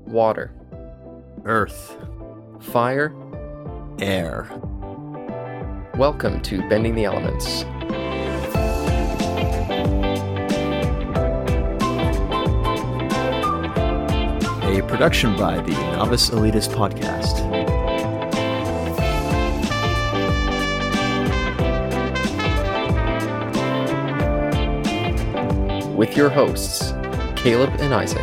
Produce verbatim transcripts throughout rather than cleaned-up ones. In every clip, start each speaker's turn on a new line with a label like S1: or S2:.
S1: Water.
S2: Earth.
S1: Fire.
S2: Air.
S1: Welcome to Bending the Elements.
S2: A production by the Novice Elitist Podcast.
S1: With your hosts, Caleb and Isaac.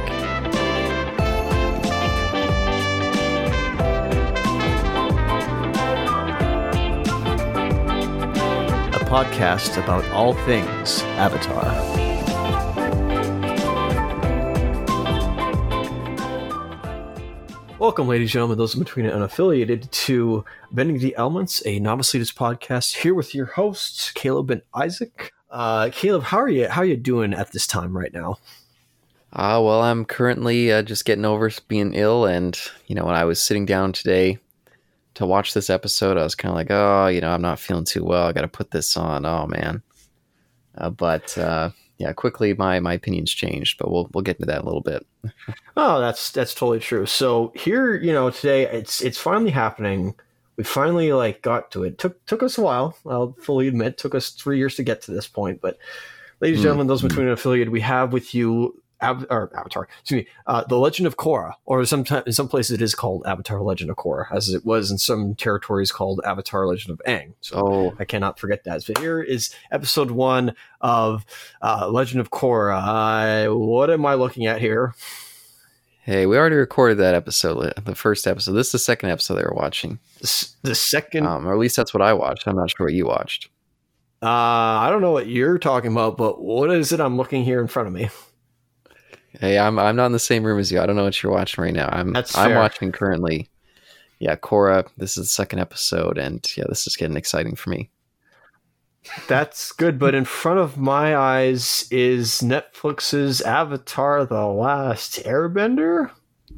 S2: A podcast about all things Avatar. Welcome, ladies and gentlemen, those in between and unaffiliated, to Bending the Elements, a Novice Elitist podcast. Here with your hosts, Caleb and Isaac. Uh, Caleb, how are you? How are you doing at this time right now?
S1: Uh, well, I'm currently uh, just getting over being ill, and you know, when I was sitting down today to watch this episode, I was kind of like, oh, you know, I'm not feeling too well. I got to put this on. Oh man. Uh, but uh, yeah, quickly my my opinions changed, but we'll we'll get into that in a little bit.
S2: Oh, that's that's totally true. So here, you know, today it's it's finally happening. We finally like got to it. Took took us a while. I'll fully admit, took us three years to get to this point. But, ladies and
S1: Mm.
S2: gentlemen, those between and affiliated, we have with you Av- or Avatar. Excuse me, uh, the Legend of Korra, or sometimes in some places it is called Avatar: Legend of Korra, as it was in some territories called Avatar: Legend of Aang. So
S1: Oh,
S2: I cannot forget that. So here is episode one of uh, Legend of Korra. Uh, what am I looking at here?
S1: hey, we already recorded that episode, the first episode. This is the second episode they were watching,
S2: The, s- the second.
S1: um, or at least that's what I watched. I'm not sure what you watched.
S2: Uh, I don't know what you're talking about, but what is it I'm looking here in front of me?
S1: Hey, I'm I'm not in the same room as you. I don't know what you're watching right now. I'm
S2: That's
S1: I'm
S2: fair.
S1: watching currently. Yeah, Korra. This is the second episode, and yeah, this is getting exciting for me.
S2: That's good, but in front of my eyes is Netflix's Avatar: The Last Airbender.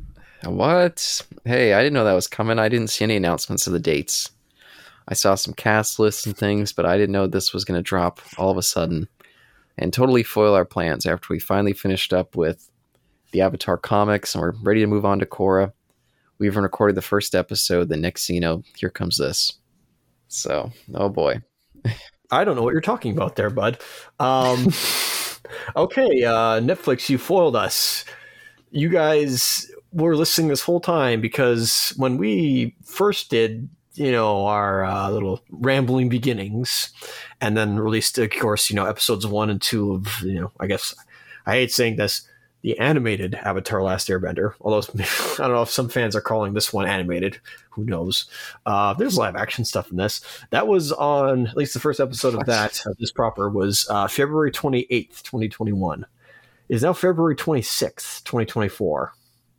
S1: What? Hey, I didn't know that was coming. I didn't see any announcements of the dates. I saw some cast lists and things, but I didn't know this was going to drop all of a sudden and totally foil our plans after we finally finished up with the Avatar comics and we're ready to move on to Korra. We even recorded the first episode. The next thing you know, here comes this. So, oh boy.
S2: I don't know what you're talking about there, bud. Um, okay, uh, Netflix, you foiled us. You guys were listening this whole time because when we first did, you know, our uh, little rambling beginnings, and then released, of course, you know, episodes one and two of, you know, I guess I hate saying this, the animated Avatar: Last Airbender. Although I don't know if some fans are calling this one animated. Who knows? Uh, there's live action stuff in this. That was on, at least the first episode of that, of this proper, was uh, February twenty-eighth, twenty twenty-one. It is now February twenty-sixth, twenty twenty-four.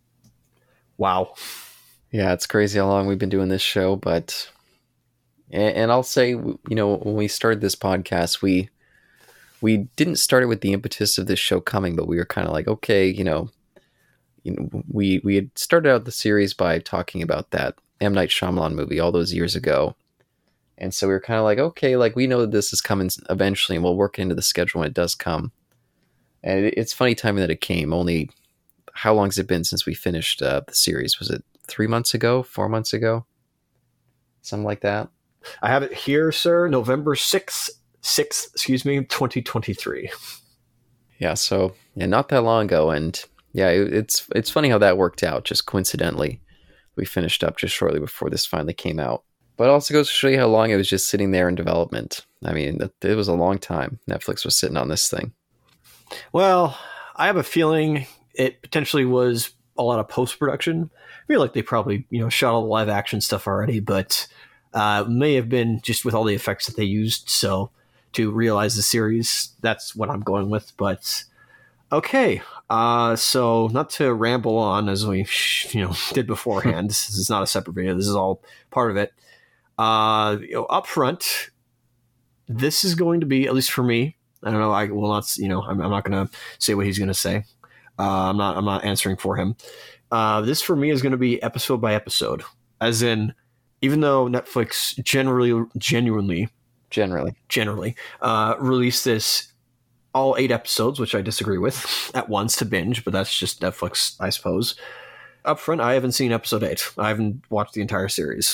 S2: Wow.
S1: Yeah, it's crazy how long we've been doing this show, but and, and I'll say, you know, when we started this podcast, we we didn't start it with the impetus of this show coming, but we were kind of like, okay, you know, you know, we we had started out the series by talking about that M. Night Shyamalan movie all those years ago, and so we were kind of like, okay, like we know that this is coming eventually, and we'll work into the schedule when it does come. And it, it's funny timing that it came. Only how long has it been since we finished uh, the series? Was it three months ago, four months ago, something like that?
S2: I have it here, sir. November sixth, sixth, excuse me, twenty twenty-three.
S1: Yeah, so yeah, not that long ago, and yeah, it, it's it's funny how that worked out. Just coincidentally, we finished up just shortly before this finally came out. But it also goes to show you how long it was just sitting there in development. I mean, it, it was a long time Netflix was sitting on this thing.
S2: Well, I have a feeling it potentially was a lot of post-production. I feel like they probably, you know, shot all the live action stuff already, but uh, may have been just with all the effects that they used. So to realize the series, that's what I'm going with. But okay, uh, so not to ramble on as we, you know, did beforehand. This is not a separate video. This is all part of it. Uh, you know, up front, this is going to be, at least for me, I don't know. I will not, you know, I'm, I'm not going to say what he's going to say. Uh, I'm not, I'm not answering for him. Uh, this for me is going to be episode by episode, as in, even though Netflix generally, genuinely,
S1: Generally,
S2: generally, uh, released this all eight episodes, which I disagree with, at once to binge, but that's just Netflix, I suppose. Uh, up front, I haven't seen episode eight. I haven't watched the entire series.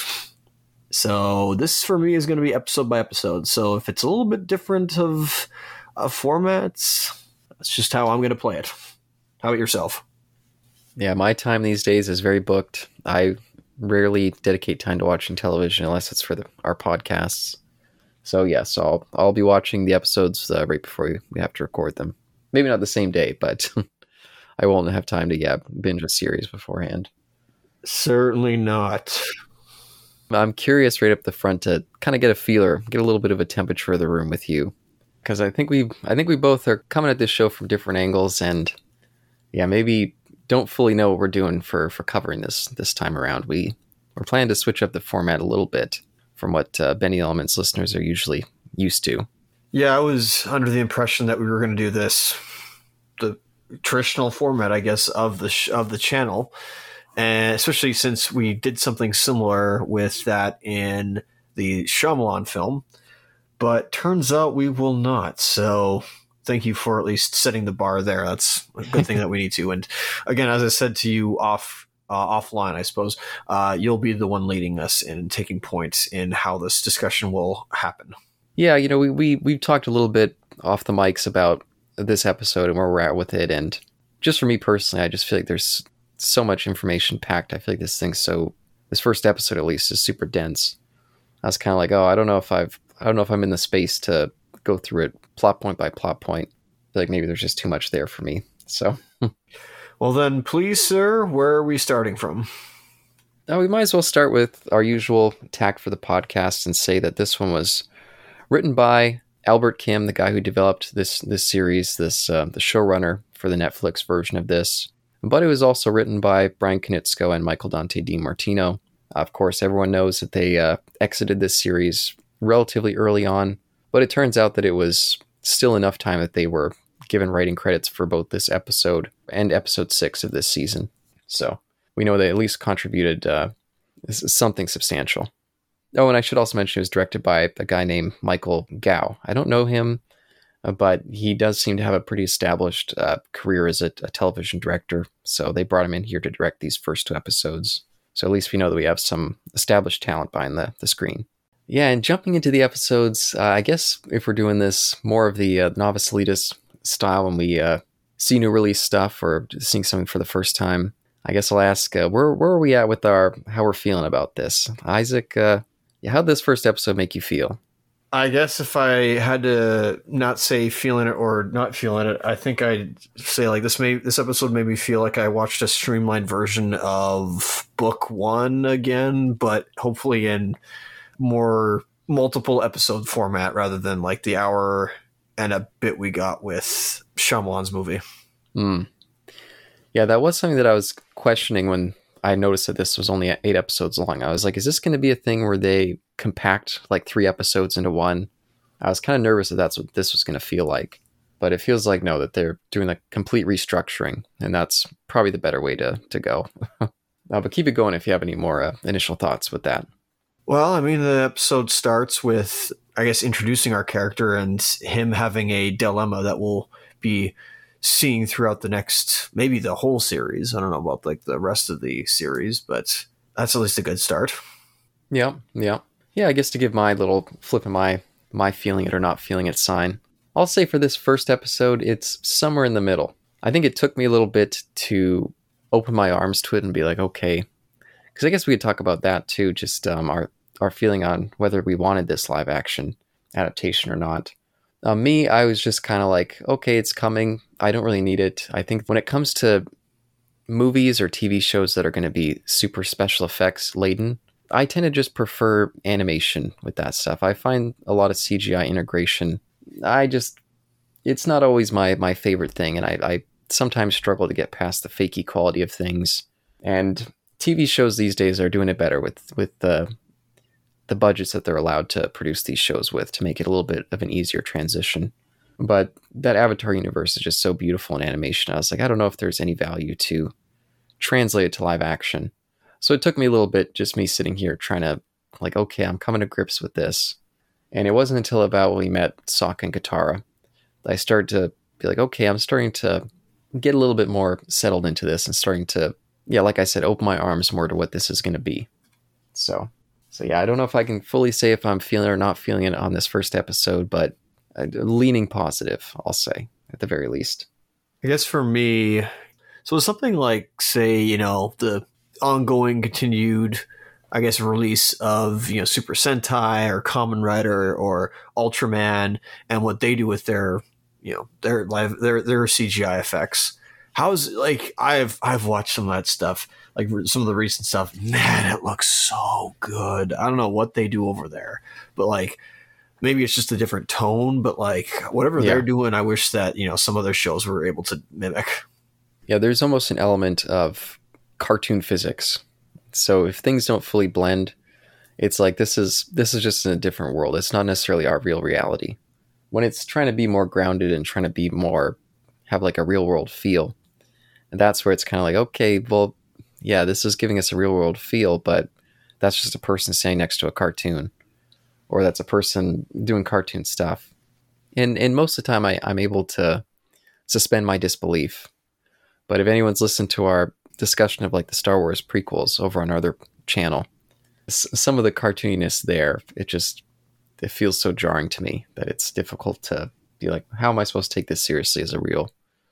S2: So this for me is going to be episode by episode. So if it's a little bit different of, of formats, that's just how I'm going to play it. How about yourself?
S1: Yeah, my time these days is very booked. I rarely dedicate time to watching television unless it's for the, our podcasts. So yes, I'll I'll be watching the episodes uh, right before we, we have to record them. Maybe not the same day, but I won't have time to yeah binge a series beforehand.
S2: Certainly not.
S1: I'm curious right up the front to kind of get a feeler, get a little bit of a temperature of the room with you, because I think we I think we both are coming at this show from different angles, and yeah, maybe don't fully know what we're doing for for covering this this time around. We we're planning to switch up the format a little bit from what uh, Benny Elements listeners are usually used to.
S2: Yeah, I was under the impression that we were going to do this the traditional format, I guess, of the sh- of the channel, and especially since we did something similar with that in the Shyamalan film. But turns out we will not. So thank you for at least setting the bar there. That's a good thing that we need to. And again, as I said to you off uh, offline, I suppose, uh, you'll be the one leading us in taking points in how this discussion will happen.
S1: Yeah, you know, we, we, we've talked a little bit off the mics about this episode and where we're at with it. And just for me personally, I just feel like there's so much information packed. I feel like this thing's so, this first episode at least is super dense. I was kind of like, oh, I don't know if I've, I don't know if I'm in the space to go through it plot point by plot point. I feel like maybe there's just too much there for me. So,
S2: well then, please, sir, where are we starting from?
S1: Now we might as well start with our usual tack for the podcast and say that this one was written by Albert Kim, the guy who developed this this series, this uh, the showrunner for the Netflix version of this. But it was also written by Brian Konietzko and Michael Dante DiMartino. Of course, everyone knows that they uh, exited this series relatively early on, but it turns out that it was still enough time that they were given writing credits for both this episode and episode six of this season. So we know they at least contributed uh, something substantial. Oh, and I should also mention it was directed by a guy named Michael Gao. I don't know him, uh, but he does seem to have a pretty established uh, career as a, a television director. So they brought him in here to direct these first two episodes. So at least we know that we have some established talent behind the, the screen. Yeah, and jumping into the episodes, uh, I guess if we're doing this more of the uh, Novice Elitist style when we uh, see new release stuff or seeing something for the first time, I guess I'll ask, uh, where where are we at with our how we're feeling about this? Isaac, uh, yeah, how'd this first episode make you feel?
S2: I guess if I had to not say feeling it or not feeling it, I think I'd say like this. May this episode made me feel like I watched a streamlined version of book one again, but hopefully in more multiple episode format rather than like the hour and a bit we got with Shyamalan's movie.
S1: Hmm. Yeah, that was something that I was questioning when I noticed that this was only eight episodes long. I was like, is this going to be a thing where they compact like three episodes into one? I was kind of nervous that that's what this was going to feel like. But it feels like, no, that they're doing a complete restructuring. And that's probably the better way to, to go. uh, but keep it going if you have any more uh, initial thoughts with that.
S2: Well, I mean, the episode starts with, I guess, introducing our character and him having a dilemma that we'll be seeing throughout the next, maybe the whole series. I don't know about like the rest of the series, but that's at least a good start.
S1: Yeah, yeah. Yeah, I guess to give my little flip of my, my feeling it or not feeling it sign, I'll say for this first episode, it's somewhere in the middle. I think it took me a little bit to open my arms to it and be like, okay. Because I guess we could talk about that too, just um, our, our feeling on whether we wanted this live action adaptation or not. Uh, me, I was just kind of like, okay, it's coming. I don't really need it. I think when it comes to movies or T V shows that are going to be super special effects laden, I tend to just prefer animation with that stuff. I find a lot of C G I integration. I just, it's not always my, my favorite thing. And I, I sometimes struggle to get past the fakey quality of things. And T V shows these days are doing it better with, with the, the budgets that they're allowed to produce these shows with to make it a little bit of an easier transition. But that Avatar universe is just so beautiful in animation. I was like, I don't know if there's any value to translate it to live action. So it took me a little bit, just me sitting here trying to like, okay, I'm coming to grips with this. And it wasn't until about when we met Sokka and Katara that I started to be like, okay, I'm starting to get a little bit more settled into this and starting to yeah, like I said, open my arms more to what this is going to be. So, so yeah, I don't know if I can fully say if I'm feeling it or not feeling it on this first episode, but uh, leaning positive, I'll say, at the very least.
S2: I guess for me, so it's something like, say, you know, the ongoing, continued, I guess, release of, you know, Super Sentai or Kamen Rider or Ultraman and what they do with their, you know, their live, their, their C G I effects. How's, like, I've, I've watched some of that stuff, like some of the recent stuff. Man, it looks so good. I don't know what they do over there, but like, maybe it's just a different tone, but like whatever yeah. they're doing, I wish that, you know, some other shows were able to mimic.
S1: Yeah, there's almost an element of cartoon physics. So if things don't fully blend, it's like this is this is just in a different world. It's not necessarily our real reality. When it's trying to be more grounded and trying to be more, have like a real world feel, and that's where it's kind of like, okay, well, yeah, this is giving us a real world feel, but that's just a person standing next to a cartoon. Or that's a person doing cartoon stuff. And and most of the time I, I'm able to suspend my disbelief. But if anyone's listened to our discussion of like the Star Wars prequels over on our other channel, s- some of the cartooniness there, it just, it feels so jarring to me that it's difficult to be like, how am I supposed to take this seriously as a real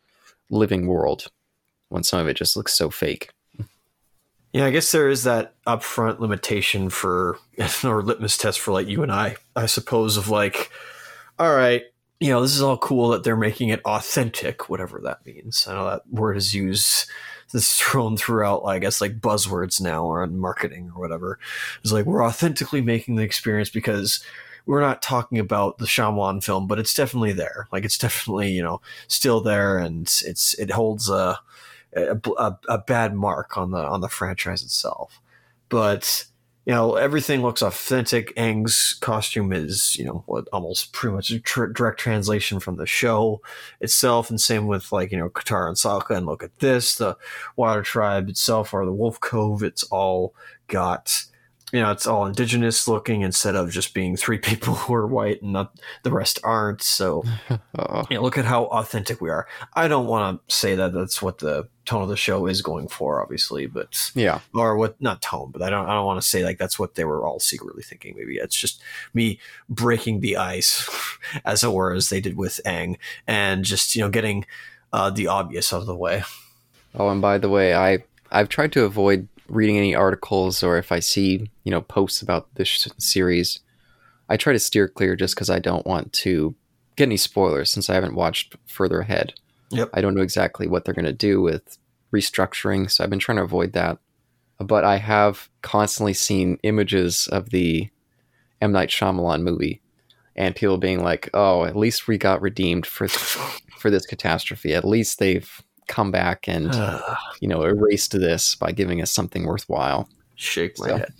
S1: living world when some of it just looks so fake?
S2: Yeah, I guess there is that upfront limitation for, or litmus test for like you and I, I suppose, of like, all right, you know, this is all cool that they're making it authentic, whatever that means. I know that word is used, this is thrown throughout, I guess, like buzzwords now or on marketing or whatever. It's like, we're authentically making the experience because we're not talking about the Shyamalan film, but it's definitely there. Like, it's definitely, you know, still there, and it's, it holds a, A, a, a bad mark on the on the franchise itself. But, you know, everything looks authentic. Aang's costume is, you know, what almost pretty much a tr- direct translation from the show itself, and same with, like, you know, Katara and Sokka. And look at this, the Water Tribe itself, or the Wolf Cove, it's all got, you know, it's all indigenous looking instead of just being three people who are white and not the rest aren't. So, you know, look at how authentic we are. I don't want to say that that's what the tone of the show is going for, obviously, but
S1: yeah,
S2: or what, not tone, but I don't, I don't want to say like that's what they were all secretly thinking. Maybe it's just me breaking the ice, as it were, as they did with Aang, and just, you know, getting uh, the obvious out of the way.
S1: Oh, and by the way, I I've tried to avoid reading any articles, or if I see, you know, posts about this series, I try to steer clear just because I don't want to get any spoilers since I haven't watched further ahead.
S2: Yep.
S1: I don't know exactly what they're going to do with restructuring, so I've been trying to avoid that. But I have constantly seen images of the M. Night Shyamalan movie, and people being like, oh, at least we got redeemed for for this catastrophe. At least they've come back and, you know, erased this by giving us something worthwhile.
S2: Shake my
S1: so,
S2: head.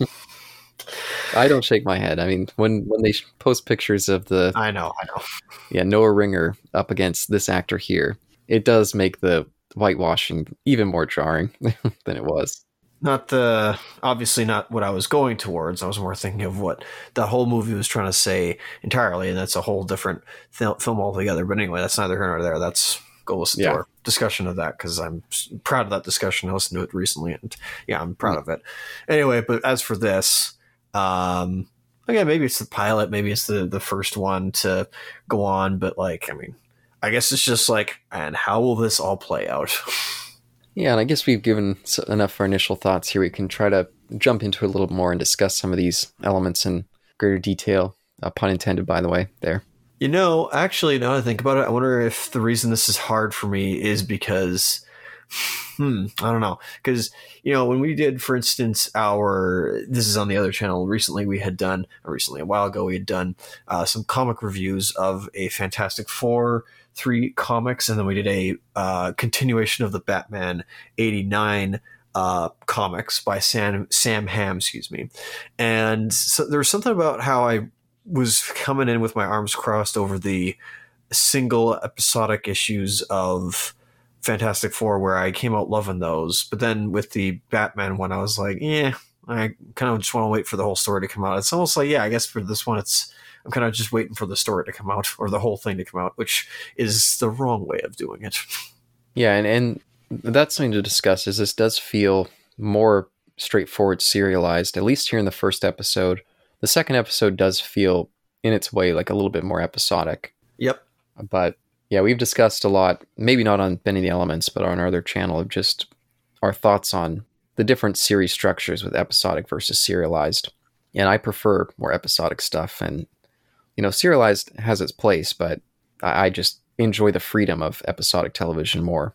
S1: I don't shake my head. I mean, when, when they post pictures of the...
S2: I know, I know.
S1: Yeah, Noah Ringer up against this actor here, it does make the whitewashing even more jarring than it was.
S2: Not the... Obviously not what I was going towards. I was more thinking of what the whole movie was trying to say entirely, and that's a whole different th- film altogether. But anyway, that's neither here nor there. That's... Go listen yeah. to our discussion of that, because I'm proud of that discussion. I listened to it recently, and yeah, I'm proud of it. Anyway, but as for this, um, again, maybe it's the pilot, maybe it's the, the first one to go on, but like, I mean, I guess it's just like, and how will this all play out?
S1: Yeah, and I guess we've given enough for initial thoughts here. We can try to jump into it a little more and discuss some of these elements in greater detail. Uh, pun intended, by the way, there.
S2: You know, actually, now that I think about it, I wonder if the reason this is hard for me is because, hmm, I don't know. Because, you know, when we did, for instance, our, this is on the other channel, recently we had done, or recently, a while ago, we had done uh, some comic reviews of a Fantastic Four, three comics, and then we did a uh, continuation of the Batman eighty-nine uh, comics by Sam, Sam Hamm, excuse me. And so there was something about how I was coming in with my arms crossed over the single episodic issues of Fantastic Four, where I came out loving those. But then with the Batman one, I was like, yeah, I kind of just want to wait for the whole story to come out. It's almost like, yeah, I guess for this one, it's, I'm kind of just waiting for the story to come out, or the whole thing to come out, which is the wrong way of doing it.
S1: Yeah. And, and that's something to discuss. Is this does feel more straightforward, serialized, at least here in the first episode. The second episode does feel, in its way, like a little bit more episodic.
S2: Yep.
S1: But yeah, we've discussed a lot, maybe not on Bending the Elements, but on our other channel, of just our thoughts on the different series structures with episodic versus serialized. And I prefer more episodic stuff. And, you know, serialized has its place, but I, I just enjoy the freedom of episodic television more.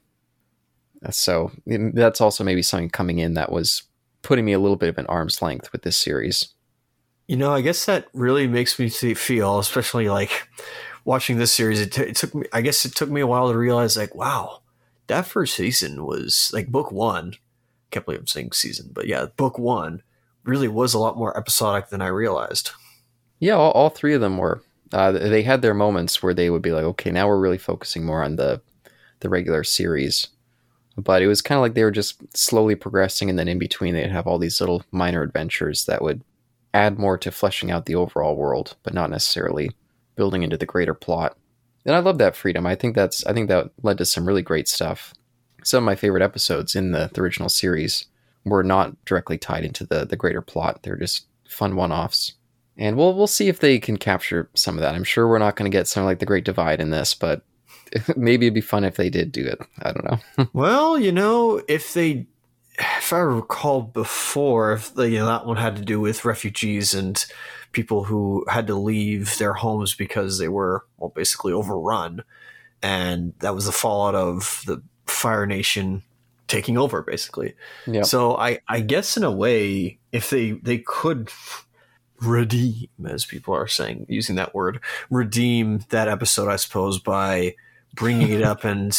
S1: So that's also maybe something coming in that was putting me a little bit of an arm's length with this series.
S2: You know, I guess that really makes me feel, especially like watching this series, it, t- it took me, I guess it took me a while to realize, like, wow, that first season was like book one. Can't believe I'm saying season, but yeah, book one really was a lot more episodic than I realized.
S1: Yeah, all, all three of them were. Uh, they had their moments where they would be like, okay, now we're really focusing more on the the regular series. But it was kind of like they were just slowly progressing, and then in between they'd have all these little minor adventures that would add more to fleshing out the overall world, but not necessarily building into the greater plot. And I love that freedom. I think that's I think that led to some really great stuff. Some of my favorite episodes in the, the original series were not directly tied into the, the greater plot. They're just fun one-offs. And we'll we'll see if they can capture some of that. I'm sure we're not going to get something like The Great Divide in this, but maybe it'd be fun if they did do it. I don't know.
S2: Well, you know, if they, if I recall before, if the, you know, that one had to do with refugees and people who had to leave their homes because they were, well, basically overrun. And that was the fallout of the Fire Nation taking over, basically.
S1: Yep.
S2: So I, I guess in a way, if they, they could redeem, as people are saying, using that word, redeem that episode, I suppose, by bringing it up and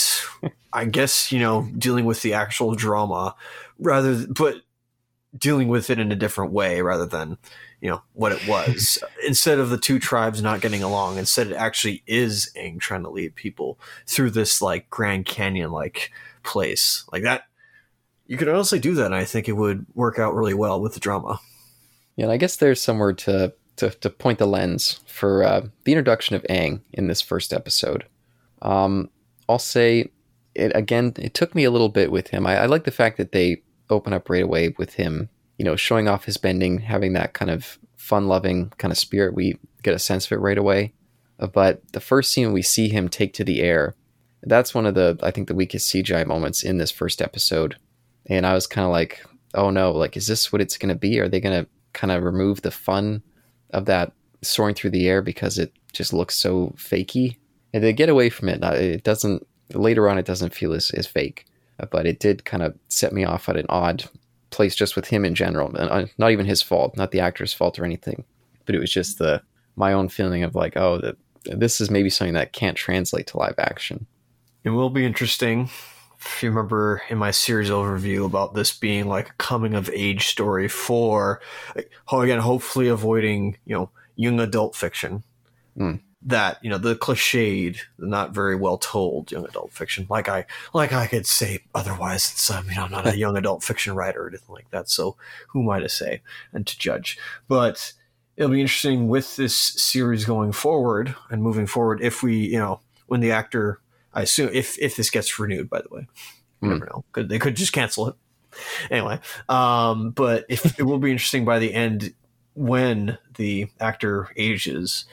S2: I guess, you know, dealing with the actual drama rather, but dealing with it in a different way rather than, you know, what it was. Instead of the two tribes not getting along, instead it actually is Aang trying to lead people through this like Grand Canyon like place like that. You could honestly do that, and I think it would work out really well with the drama.
S1: Yeah, and I guess there's somewhere to to, to point the lens for uh, the introduction of Aang in this first episode. Um, I'll say it again. It took me a little bit with him. I, I like the fact that they open up right away with him, you know, showing off his bending, having that kind of fun-loving kind of spirit. We get a sense of it right away. Uh, but the first scene we see him take to the air, that's one of the, I think, the weakest C G I moments in this first episode. And I was kind of like, oh no, like, is this what it's going to be? Are they going to kind of remove the fun of that soaring through the air because it just looks so fakey? And they get away from it. It doesn't, later on, it doesn't feel as, as fake. But it did kind of set me off at an odd place just with him in general. And not even his fault, not the actor's fault or anything. But it was just the my own feeling of like, oh, that this is maybe something that can't translate to live action.
S2: It will be interesting. If you remember in my series overview about this being like a coming of age story for, again, hopefully avoiding, you know, young adult fiction.
S1: Mm.
S2: That, you know, the cliched, not very well told young adult fiction. Like I, like I could say otherwise. It's, um, you know, I'm not a young adult fiction writer or anything like that. So who am I to say and to judge? But it'll be interesting with this series going forward and moving forward. If we, you know, when the actor, I assume if, if this gets renewed, by the way, you mm. never know. Could, they could just cancel it anyway. Um, but if it will be interesting by the end when the actor ages.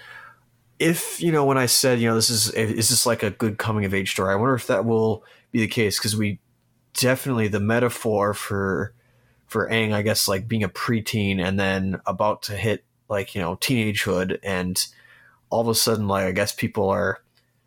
S2: If, you know, when I said, you know, this is, is this like a good coming of age story? I wonder if that will be the case, because we definitely, the metaphor for, for Aang, I guess, like being a preteen and then about to hit like, you know, teenagehood, and all of a sudden, like, I guess people are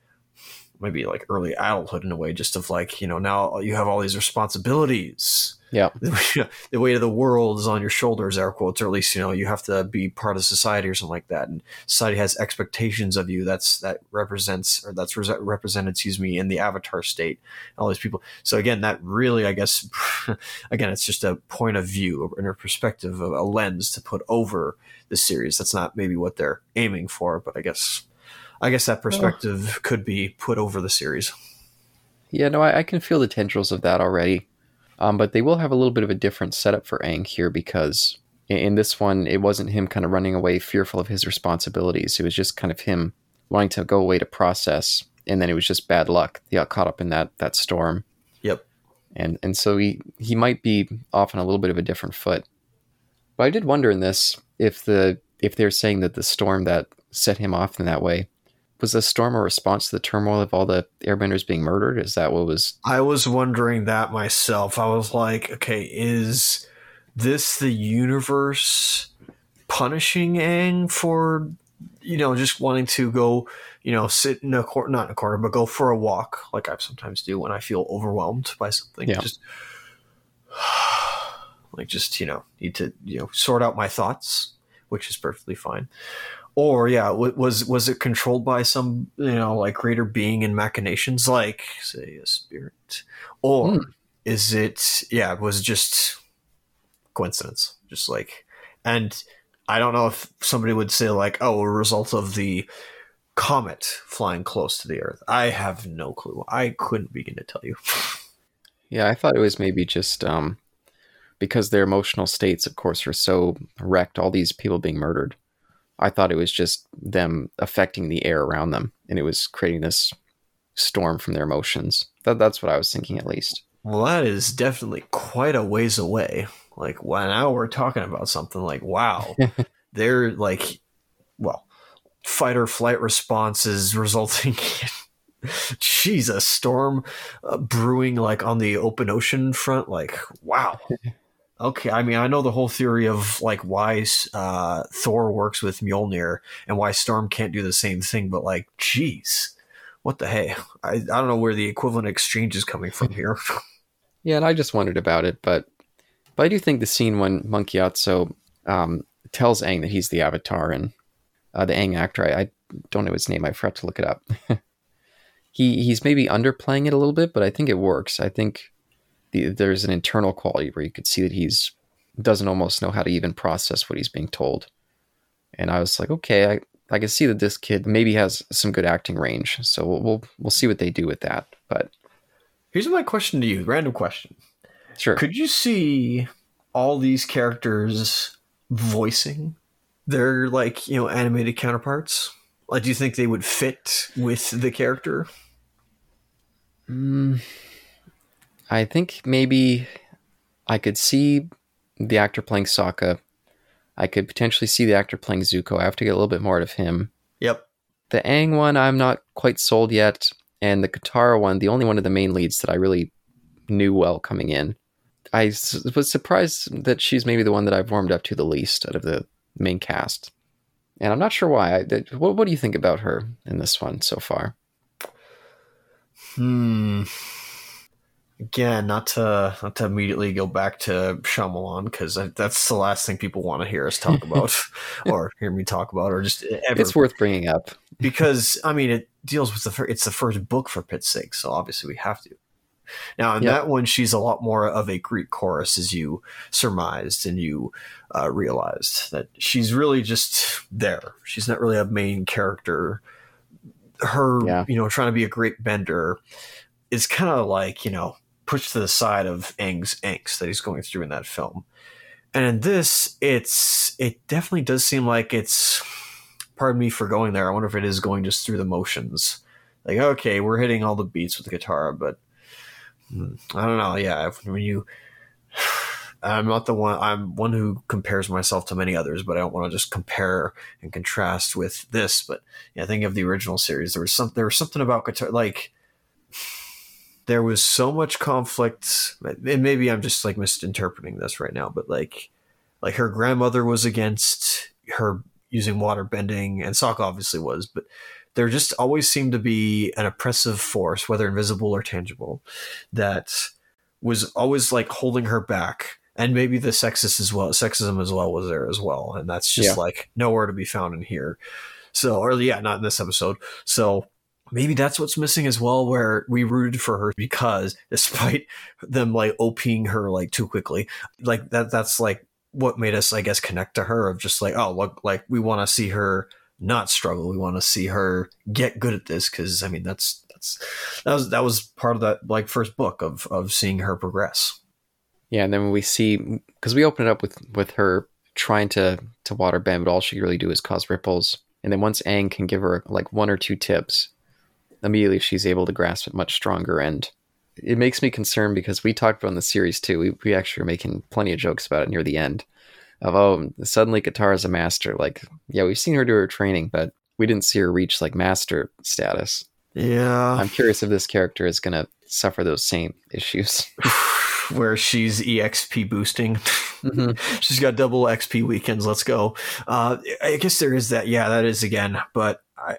S2: maybe like early adulthood in a way, just of like, you know, now you have all these responsibilities.
S1: Yeah.
S2: The weight of the world is on your shoulders, air quotes, or at least, you know, you have to be part of society or something like that. And society has expectations of you. That's, that represents, or that's re- represented, excuse me, in the Avatar state, all these people. So again, that really, I guess, again, it's just a point of view and a perspective, of a lens to put over the series. That's not maybe what they're aiming for, but I guess, I guess that perspective oh. could be put over the series.
S1: Yeah, no, I, I can feel the tendrils of that already. Um, but they will have a little bit of a different setup for Aang here, because in, in this one, it wasn't him kind of running away fearful of his responsibilities. It was just kind of him wanting to go away to process. And then it was just bad luck. He got caught up in that that storm.
S2: Yep.
S1: And and so he, he might be off on a little bit of a different foot. But I did wonder in this if the if they're saying that the storm that set him off in that way, was the storm a response to the turmoil of all the airbenders being murdered? Is that what was...
S2: I was wondering that myself. I was like, okay, is this the universe punishing Aang for, you know, just wanting to go, you know, sit in a corner, not in a corner, but go for a walk, like I sometimes do when I feel overwhelmed by something.
S1: Yeah.
S2: Just like, just, you know, need to, you know, sort out my thoughts, which is perfectly fine. Or, yeah, was was it controlled by some, you know, like greater being and machinations, like, say, a spirit? Or mm. is it, yeah, it was just coincidence? Just like, and I don't know if somebody would say, like, oh, a result of the comet flying close to the Earth. I have no clue. I couldn't begin to tell you.
S1: Yeah, I thought it was maybe just um, because their emotional states, of course, are so wrecked, all these people being murdered. I thought it was just them affecting the air around them, and it was creating this storm from their emotions. That, that's what I was thinking, at least.
S2: Well, that is definitely quite a ways away. Like, well, now we're talking about something like, wow, they're like, well, fight or flight responses resulting in, geez, a storm uh, brewing like on the open ocean front. Like, wow. Okay, I mean, I know the whole theory of like why uh, Thor works with Mjolnir and why Storm can't do the same thing, but like, geez, what the hey? I, I don't know where the equivalent exchange is coming from here.
S1: Yeah, and I just wondered about it, but but I do think the scene when Monkey Atso um, tells Aang that he's the Avatar, and uh, the Aang actor, I, I don't know his name, I forgot to look it up. he he's maybe underplaying it a little bit, but I think it works. I think The, there's an internal quality where you could see that he's doesn't almost know how to even process what he's being told. And I was like, okay, I, I can see that this kid maybe has some good acting range. So we'll, we'll we'll see what they do with that. But
S2: here's my question to you, random question.
S1: Sure.
S2: Could you see all these characters voicing their like, you know, animated counterparts? Like, do you think they would fit with the character?
S1: Hmm. I think maybe I could see the actor playing Sokka. I could potentially see the actor playing Zuko. I have to get a little bit more out of him.
S2: Yep.
S1: The Aang one, I'm not quite sold yet. And the Katara one, the only one of the main leads that I really knew well coming in. I was surprised that she's maybe the one that I've warmed up to the least out of the main cast. And I'm not sure why. I, what, what do you think about her in this one so far?
S2: Hmm... Again, not to not to immediately go back to Shyamalan, because that's the last thing people want to hear us talk about or hear me talk about, or just ever.
S1: It's worth bringing up. Because,
S2: I mean, it deals with the fir- it's the first book, for pit's sake, so obviously we have to. Now, in yep. that one, she's a lot more of a Greek chorus, as you surmised and you uh, realized that she's really just there. She's not really a main character. Her, yeah. you know, trying to be a great bender is kind of like, you know, pushed to the side of Aang's angst that he's going through in that film. And in this, it's it definitely does seem like it's, pardon me for going there, I wonder if it is going just through the motions. Like, okay, we're hitting all the beats with the guitar, but hmm, I don't know. Yeah, when you, I'm not the one, I'm one who compares myself to many others, but I don't want to just compare and contrast with this. But yeah, I think of the original series, there was some, there was something about guitar, like, there was so much conflict, and maybe I'm just like misinterpreting this right now, but like, like her grandmother was against her using water bending, and Sokka obviously was, but there just always seemed to be an oppressive force, whether invisible or tangible, that was always like holding her back. And maybe the sexist as well, sexism as well was there as well. And that's just yeah. like nowhere to be found in here. So, or yeah, not in this episode. So, maybe that's what's missing as well, where we rooted for her because despite them like OPing her like too quickly, like that that's like what made us, I guess, connect to her, of just like, oh, look, like we want to see her not struggle. We want to see her get good at this. Cause I mean, that's, that's, that was, that was part of that like first book of, of seeing her progress.
S1: Yeah. And then when we see, cause we open it up with, with her trying to, to water bend, but all she can really do is cause ripples. And then once Aang can give her like one or two tips, immediately she's able to grasp it much stronger. And it makes me concerned because we talked about in the series too. We, we actually were making plenty of jokes about it near the end of, oh, suddenly Katara's a master. Like, yeah, we've seen her do her training, but we didn't see her reach like master status.
S2: Yeah.
S1: I'm curious if this character is going to suffer those same issues.
S2: Where she's E X P boosting.
S1: Mm-hmm.
S2: She's got double X P weekends. Let's go. Uh, I guess there is that. Yeah, that is again. But I,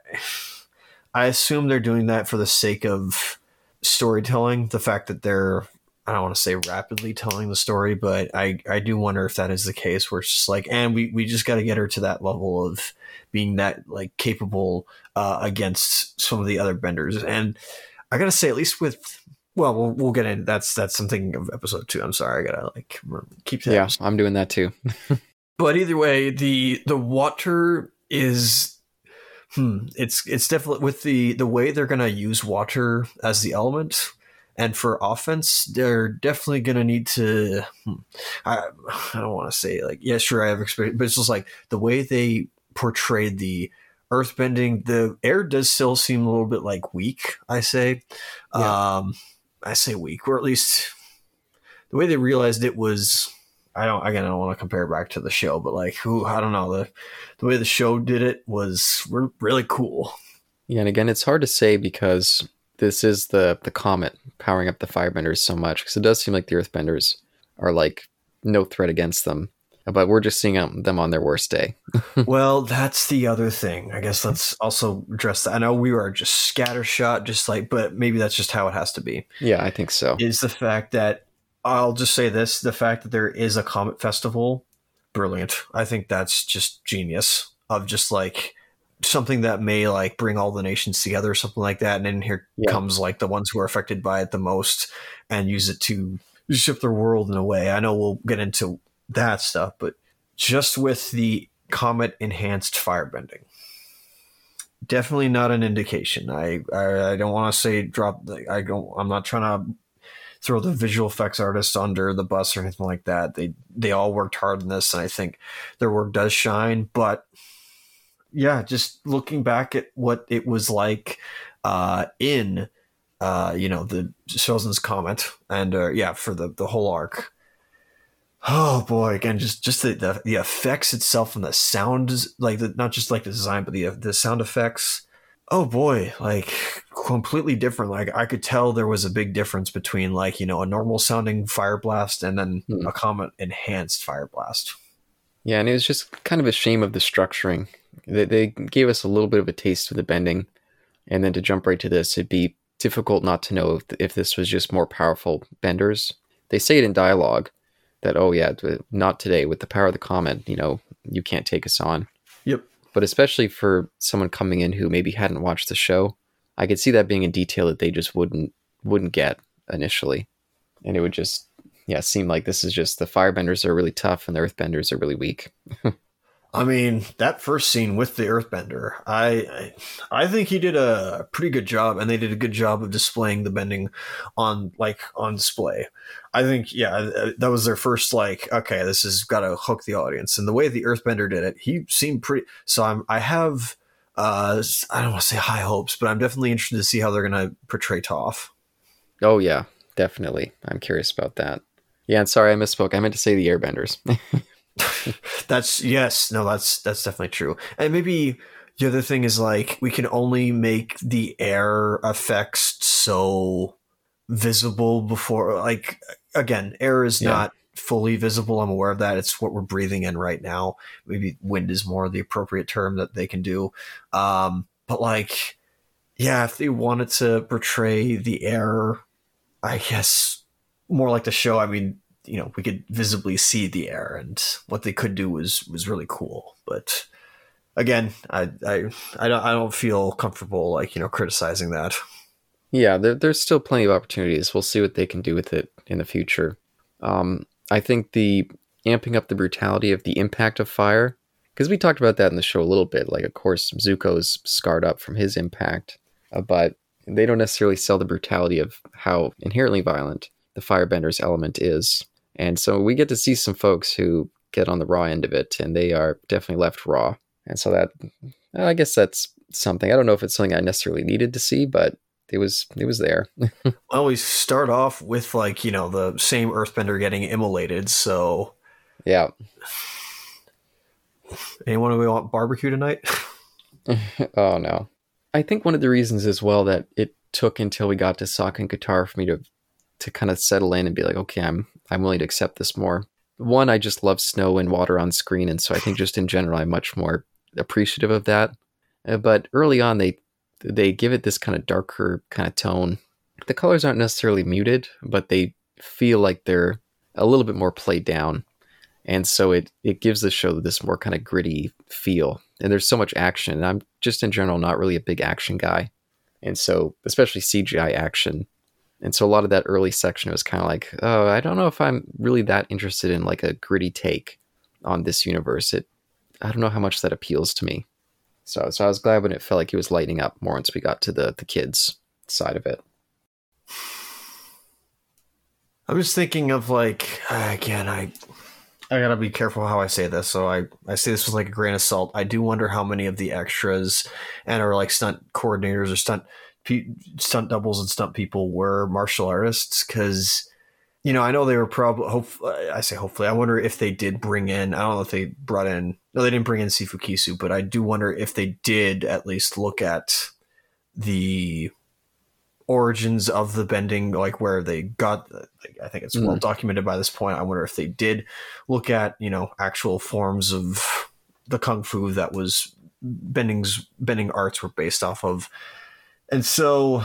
S2: I assume they're doing that for the sake of storytelling. The fact that they're, I don't want to say rapidly telling the story, but I, I do wonder if that is the case where it's just like, and we, we just got to get her to that level of being that like capable uh, against some of the other benders. And I got to say, at least with, well, we'll we'll get in. That's that's something of episode two. I'm sorry, I gotta like keep that.
S1: Yeah, I'm doing that too.
S2: But either way, the the water is, hmm, it's it's definitely with the the way they're gonna use water as the element, and for offense, they're definitely gonna need to. Hmm, I I don't want to say like yeah, sure, I have experience, but it's just like the way they portrayed the earthbending. The air does still seem a little bit like weak. I say. Yeah. Um, I say weak, or at least the way they realized it was. I don't. Again, I don't want to compare back to the show, but like, who I don't know the the way the show did it was really cool.
S1: Yeah, and again, it's hard to say because this is the the comet powering up the firebenders so much, because it does seem like the earthbenders are like no threat against them, but we're just seeing them on their worst day.
S2: Well, that's the other thing. I guess let's also address that. I know we are just scattershot, just like, but maybe that's just how it has to be.
S1: Yeah, I think so.
S2: Is the fact that I'll just say this: the fact that there is a Comet Festival, brilliant. I think that's just genius. Of just like something that may like bring all the nations together, or something like that. And then here yeah. comes like the ones who are affected by it the most, and use it to shift their world in a way. I know we'll get into that stuff, but just with the comet enhanced firebending, definitely not an indication. I I, I don't want to say drop. I don't. I'm not trying to throw the visual effects artists under the bus or anything like that. They they all worked hard on this, and I think their work does shine. But yeah, just looking back at what it was like uh, in uh, you know the Chosen's Comet, and uh, yeah, for the the whole arc. Oh boy! Again, just just the, the the effects itself and the sounds, like the, not just like the design, but the the sound effects. Oh boy! Like completely different. Like I could tell there was a big difference between like you know a normal sounding fire blast and then hmm. a Comet enhanced fire blast.
S1: Yeah, and it was just kind of a shame of the structuring. They they gave us a little bit of a taste of the bending, and then to jump right to this, it'd be difficult not to know if, if this was just more powerful benders. They say it in dialogue. That, oh yeah, not today. With the power of the comet, you know, you can't take us on.
S2: Yep.
S1: But especially for someone coming in who maybe hadn't watched the show, I could see that being a detail that they just wouldn't wouldn't get initially. And it would just, yeah, seem like this is just the firebenders are really tough and the earthbenders are really weak.
S2: I mean, that first scene with the earthbender, I, I I think he did a pretty good job, and they did a good job of displaying the bending on like on display. I think, yeah, that was their first like, okay, this has got to hook the audience. And the way the earthbender did it, he seemed pretty. So I'm, I have, uh, I don't want to say high hopes, but I'm definitely interested to see how they're going to portray Toph.
S1: Oh yeah, definitely. I'm curious about that. Yeah, and sorry I misspoke. I meant to say the airbenders.
S2: That's yes, no, that's that's definitely true. And maybe the other thing is like we can only make the air effects so visible before, like again, air is yeah. not fully visible. I'm aware of that. It's what we're breathing in right now. Maybe wind is more the appropriate term that they can do. Um, but like, yeah, if they wanted to portray the air, I guess more like the show. I mean. You know, we could visibly see the air, and what they could do was was really cool. But again, I I I don't I don't feel comfortable like you know criticizing that.
S1: Yeah, there, there's still plenty of opportunities. We'll see what they can do with it in the future. Um, I think the amping up the brutality of the impact of fire, because we talked about that in the show a little bit. Like, of course, Zuko's scarred up from his impact, uh, but they don't necessarily sell the brutality of how inherently violent the firebender's element is. And so we get to see some folks who get on the raw end of it, and they are definitely left raw. And so that, I guess that's something. I don't know if it's something I necessarily needed to see, but It was it was there.
S2: Well, we start off with like, you know, the same earthbender getting immolated, so
S1: Yeah.
S2: Anyone we want barbecue tonight?
S1: Oh no. I think one of the reasons as well that it took until we got to Sokka and Katara for me to to kind of settle in and be like, okay, I'm I'm willing to accept this more. One, I just love snow and water on screen, and so I think just in general I'm much more appreciative of that. Uh, but early on they they give it this kind of darker kind of tone. The colors aren't necessarily muted, but they feel like they're a little bit more played down. And so it, it gives the show this more kind of gritty feel. And there's so much action. And I'm just in general not really a big action guy. And so, especially C G I action. And so a lot of that early section was kind of like, oh, I don't know if I'm really that interested in like a gritty take on this universe. It, I don't know how much that appeals to me. So, so I was glad when it felt like he was lighting up more once we got to the, the kids side of it.
S2: I'm just thinking of like, again, I... I gotta be careful how I say this, so I, I say this with like a grain of salt. I do wonder how many of the extras and or like stunt coordinators or stunt pe- stunt doubles and stunt people were martial artists, because you know I know they were probably. Hope I say hopefully. I wonder if they did bring in. I don't know if they brought in. No, they didn't bring in Sifu Kisu, but I do wonder if they did at least look at the origins of the bending, like where they got. I think it's well mm. documented by this point. I wonder if they did look at, you know, actual forms of the kung fu that was bending's bending arts were based off of. And so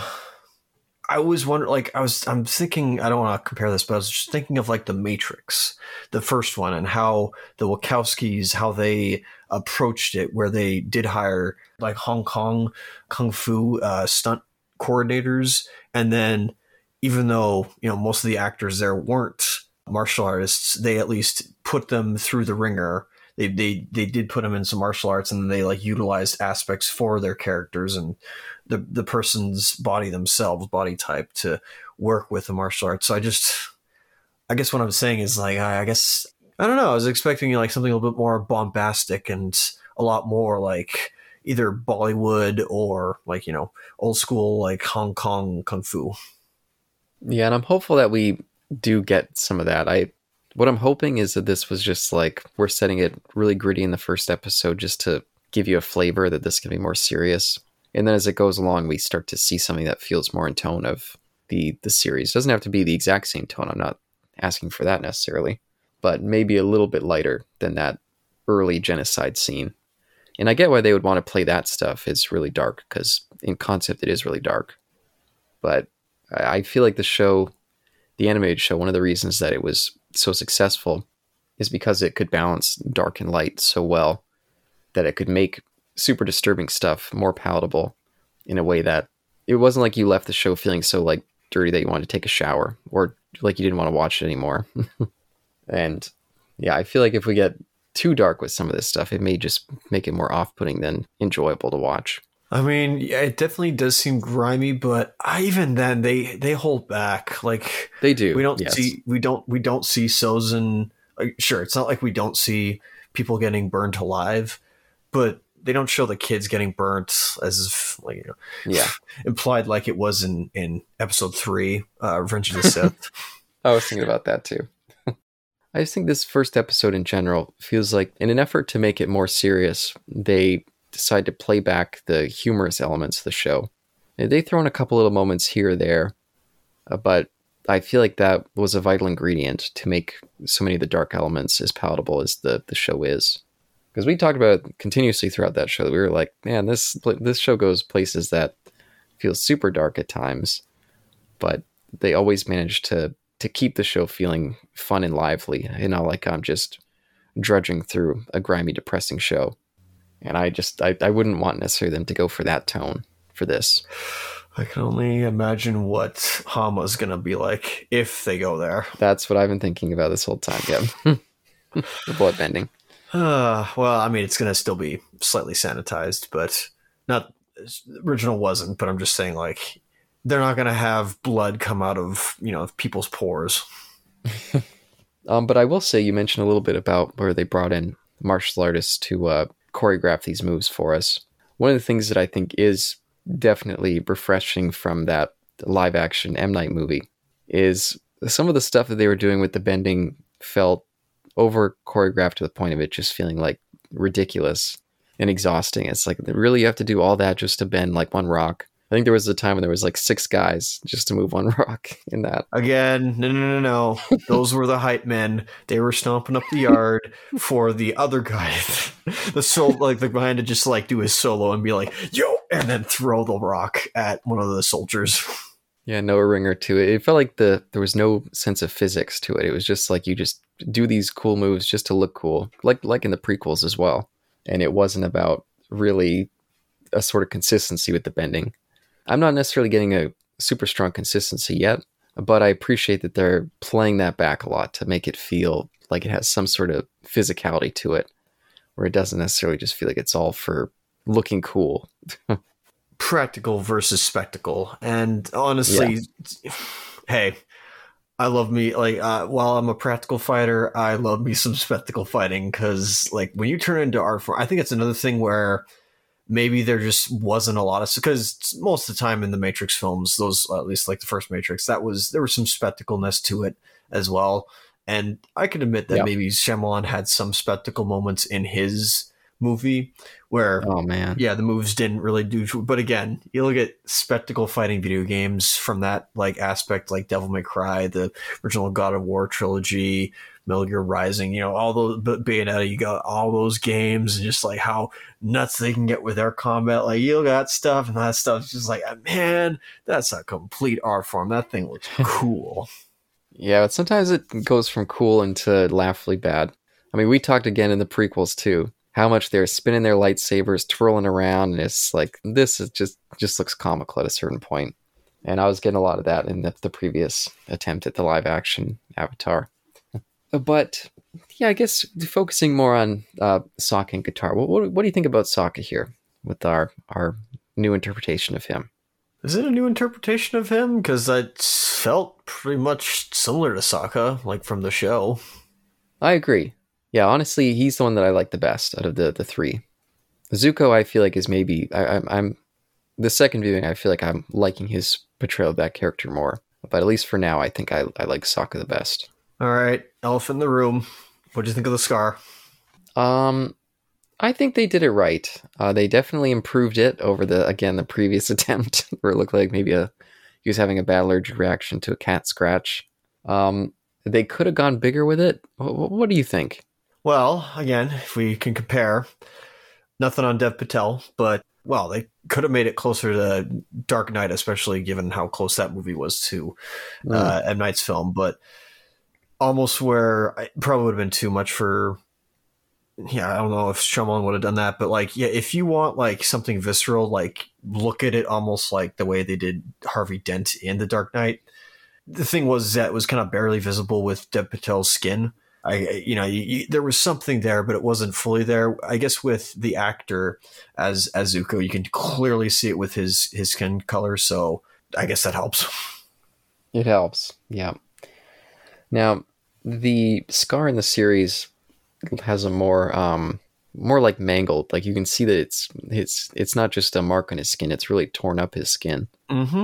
S2: I was wondering, like, I was, I'm thinking, I don't want to compare this, but I was just thinking of like the Matrix, the first one, and how the Wachowskis, how they approached it, where they did hire like Hong Kong kung fu uh, stunt coordinators, and then even though, you know, most of the actors there weren't martial artists, they at least put them through the ringer. They they they did put them in some martial arts, and they like utilized aspects for their characters and the the person's body themselves, body type, to work with the martial arts. So I just, I guess what I'm saying is like, I, I guess I don't know. I was expecting like something a little bit more bombastic and a lot more like either Bollywood or like, you know, old school like Hong Kong kung fu.
S1: Yeah, and I'm hopeful that we do get some of that. I what I'm hoping is that this was just like, we're setting it really gritty in the first episode just to give you a flavor that this can be more serious. And then as it goes along, we start to see something that feels more in tone of the the series. It doesn't have to be the exact same tone. I'm not asking for that necessarily, but maybe a little bit lighter than that early genocide scene. And I get why they would want to play that stuff. It's really dark because in concept it is really dark. But I feel like the show, the animated show, one of the reasons that it was so successful is because it could balance dark and light so well that it could make super disturbing stuff more palatable in a way that it wasn't like you left the show feeling so like dirty that you wanted to take a shower or like you didn't want to watch it anymore. And yeah, I feel like if we get too dark with some of this stuff, it may just make it more off-putting than enjoyable to watch.
S2: I mean, yeah, it definitely does seem grimy, but I, even then they, they hold back. Like
S1: they do.
S2: We don't
S1: yes.
S2: see we don't we don't see Sozin. Like, sure, it's not like we don't see people getting burnt alive, but they don't show the kids getting burnt as if, like, you know,
S1: yeah,
S2: implied like it was in in episode three, uh, Revenge of the Sith.
S1: I was thinking about that too. I just think this first episode in general feels like, in an effort to make it more serious, they decide to play back the humorous elements of the show. They throw in a couple little moments here or there, uh, but I feel like that was a vital ingredient to make so many of the dark elements as palatable as the, the show is. Because we talked about continuously throughout that show that we were like, man, this this show goes places that feel super dark at times, but they always manage to to keep the show feeling fun and lively, and not like I'm just drudging through a grimy, depressing show. And I just, I, I wouldn't want necessarily them to go for that tone for this.
S2: I can only imagine what Hama's going to be like if they go there.
S1: That's what I've been thinking about this whole time, yeah. The blood bending.
S2: Uh, well, I mean, it's going to still be slightly sanitized, but not, original wasn't, but I'm just saying, like, they're not going to have blood come out of, you know, people's pores.
S1: um, but I will say, you mentioned a little bit about where they brought in martial artists to uh, choreograph these moves for us. One of the things that I think is definitely refreshing from that live action M. Night movie is some of the stuff that they were doing with the bending felt over choreographed to the point of it just feeling like ridiculous and exhausting. It's like, really, you have to do all that just to bend like one rock? I think there was a time when there was like six guys just to move one rock in that.
S2: Again, no, no, no, no. Those were the hype men. They were stomping up the yard for the other guy, the soul, like the behind to just like do his solo and be like, yo, and then throw the rock at one of the soldiers.
S1: Yeah, no ringer to it. It felt like the there was no sense of physics to it. It was just like you just do these cool moves just to look cool, like like in the prequels as well. And it wasn't about really a sort of consistency with the bending. I'm not necessarily getting a super strong consistency yet, but I appreciate that they're playing that back a lot to make it feel like it has some sort of physicality to it, where it doesn't necessarily just feel like it's all for looking cool.
S2: Practical versus spectacle. And honestly, yeah. Hey, I love me, like, uh, while I'm a practical fighter, I love me some spectacle fighting, because, like, when you turn into art form, I think it's another thing where maybe there just wasn't a lot of, because most of the time in the Matrix films, those, at least like the first Matrix, that was, there was some spectacleness to it as well. And I can admit that yep. maybe Shyamalan had some spectacle moments in his movie where,
S1: oh man,
S2: yeah, the moves didn't really do, but again, you look at spectacle fighting video games from that like aspect, like Devil May Cry, the original God of War trilogy, Metal Gear Rising, you know, all those, Bayonetta, you got all those games, and just like how nuts they can get with their combat. Like, you got stuff, and that stuff's just like, man, that's a complete art form. That thing looks cool.
S1: Yeah, but sometimes it goes from cool into laughably bad. I mean, we talked again in the prequels too, how much they're spinning their lightsabers, twirling around, and it's like, this is just just looks comical at a certain point. And I was getting a lot of that in the, the previous attempt at the live action Avatar. But yeah, I guess focusing more on uh, Sokka and Katara. What, what what do you think about Sokka here with our our new interpretation of him?
S2: Is it a new interpretation of him? Because it felt pretty much similar to Sokka, like from the show.
S1: I agree. Yeah, honestly, he's the one that I like the best out of the, the three. Zuko, I feel like, is maybe... I, I'm, I'm the second viewing, I feel like I'm liking his portrayal of that character more. But at least for now, I think I, I like Sokka the best.
S2: All right, elephant in the room. What do you think of the scar?
S1: Um, I think they did it right. Uh, they definitely improved it over the, again, the previous attempt, where it looked like maybe a he was having a bad allergic reaction to a cat scratch. Um, they could have gone bigger with it. What, what do you think?
S2: Well, again, if we can compare, nothing on Dev Patel, but, well, they could have made it closer to Dark Knight, especially given how close that movie was to uh, mm. M. Night's film, but almost where it probably would have been too much for, yeah, I don't know if Shyamalan would have done that, but, like, yeah, if you want, like, something visceral, like, look at it almost like the way they did Harvey Dent in The Dark Knight. The thing was that it was kind of barely visible with Dev Patel's skin. I, you know, you, you, there was something there, but it wasn't fully there. I guess with the actor as as Zuko, you can clearly see it with his his skin color. So I guess that helps.
S1: It helps, yeah. Now, the scar in the series has a more um, more like mangled. Like you can see that it's it's it's not just a mark on his skin; it's really torn up his skin.
S2: Mm-hmm.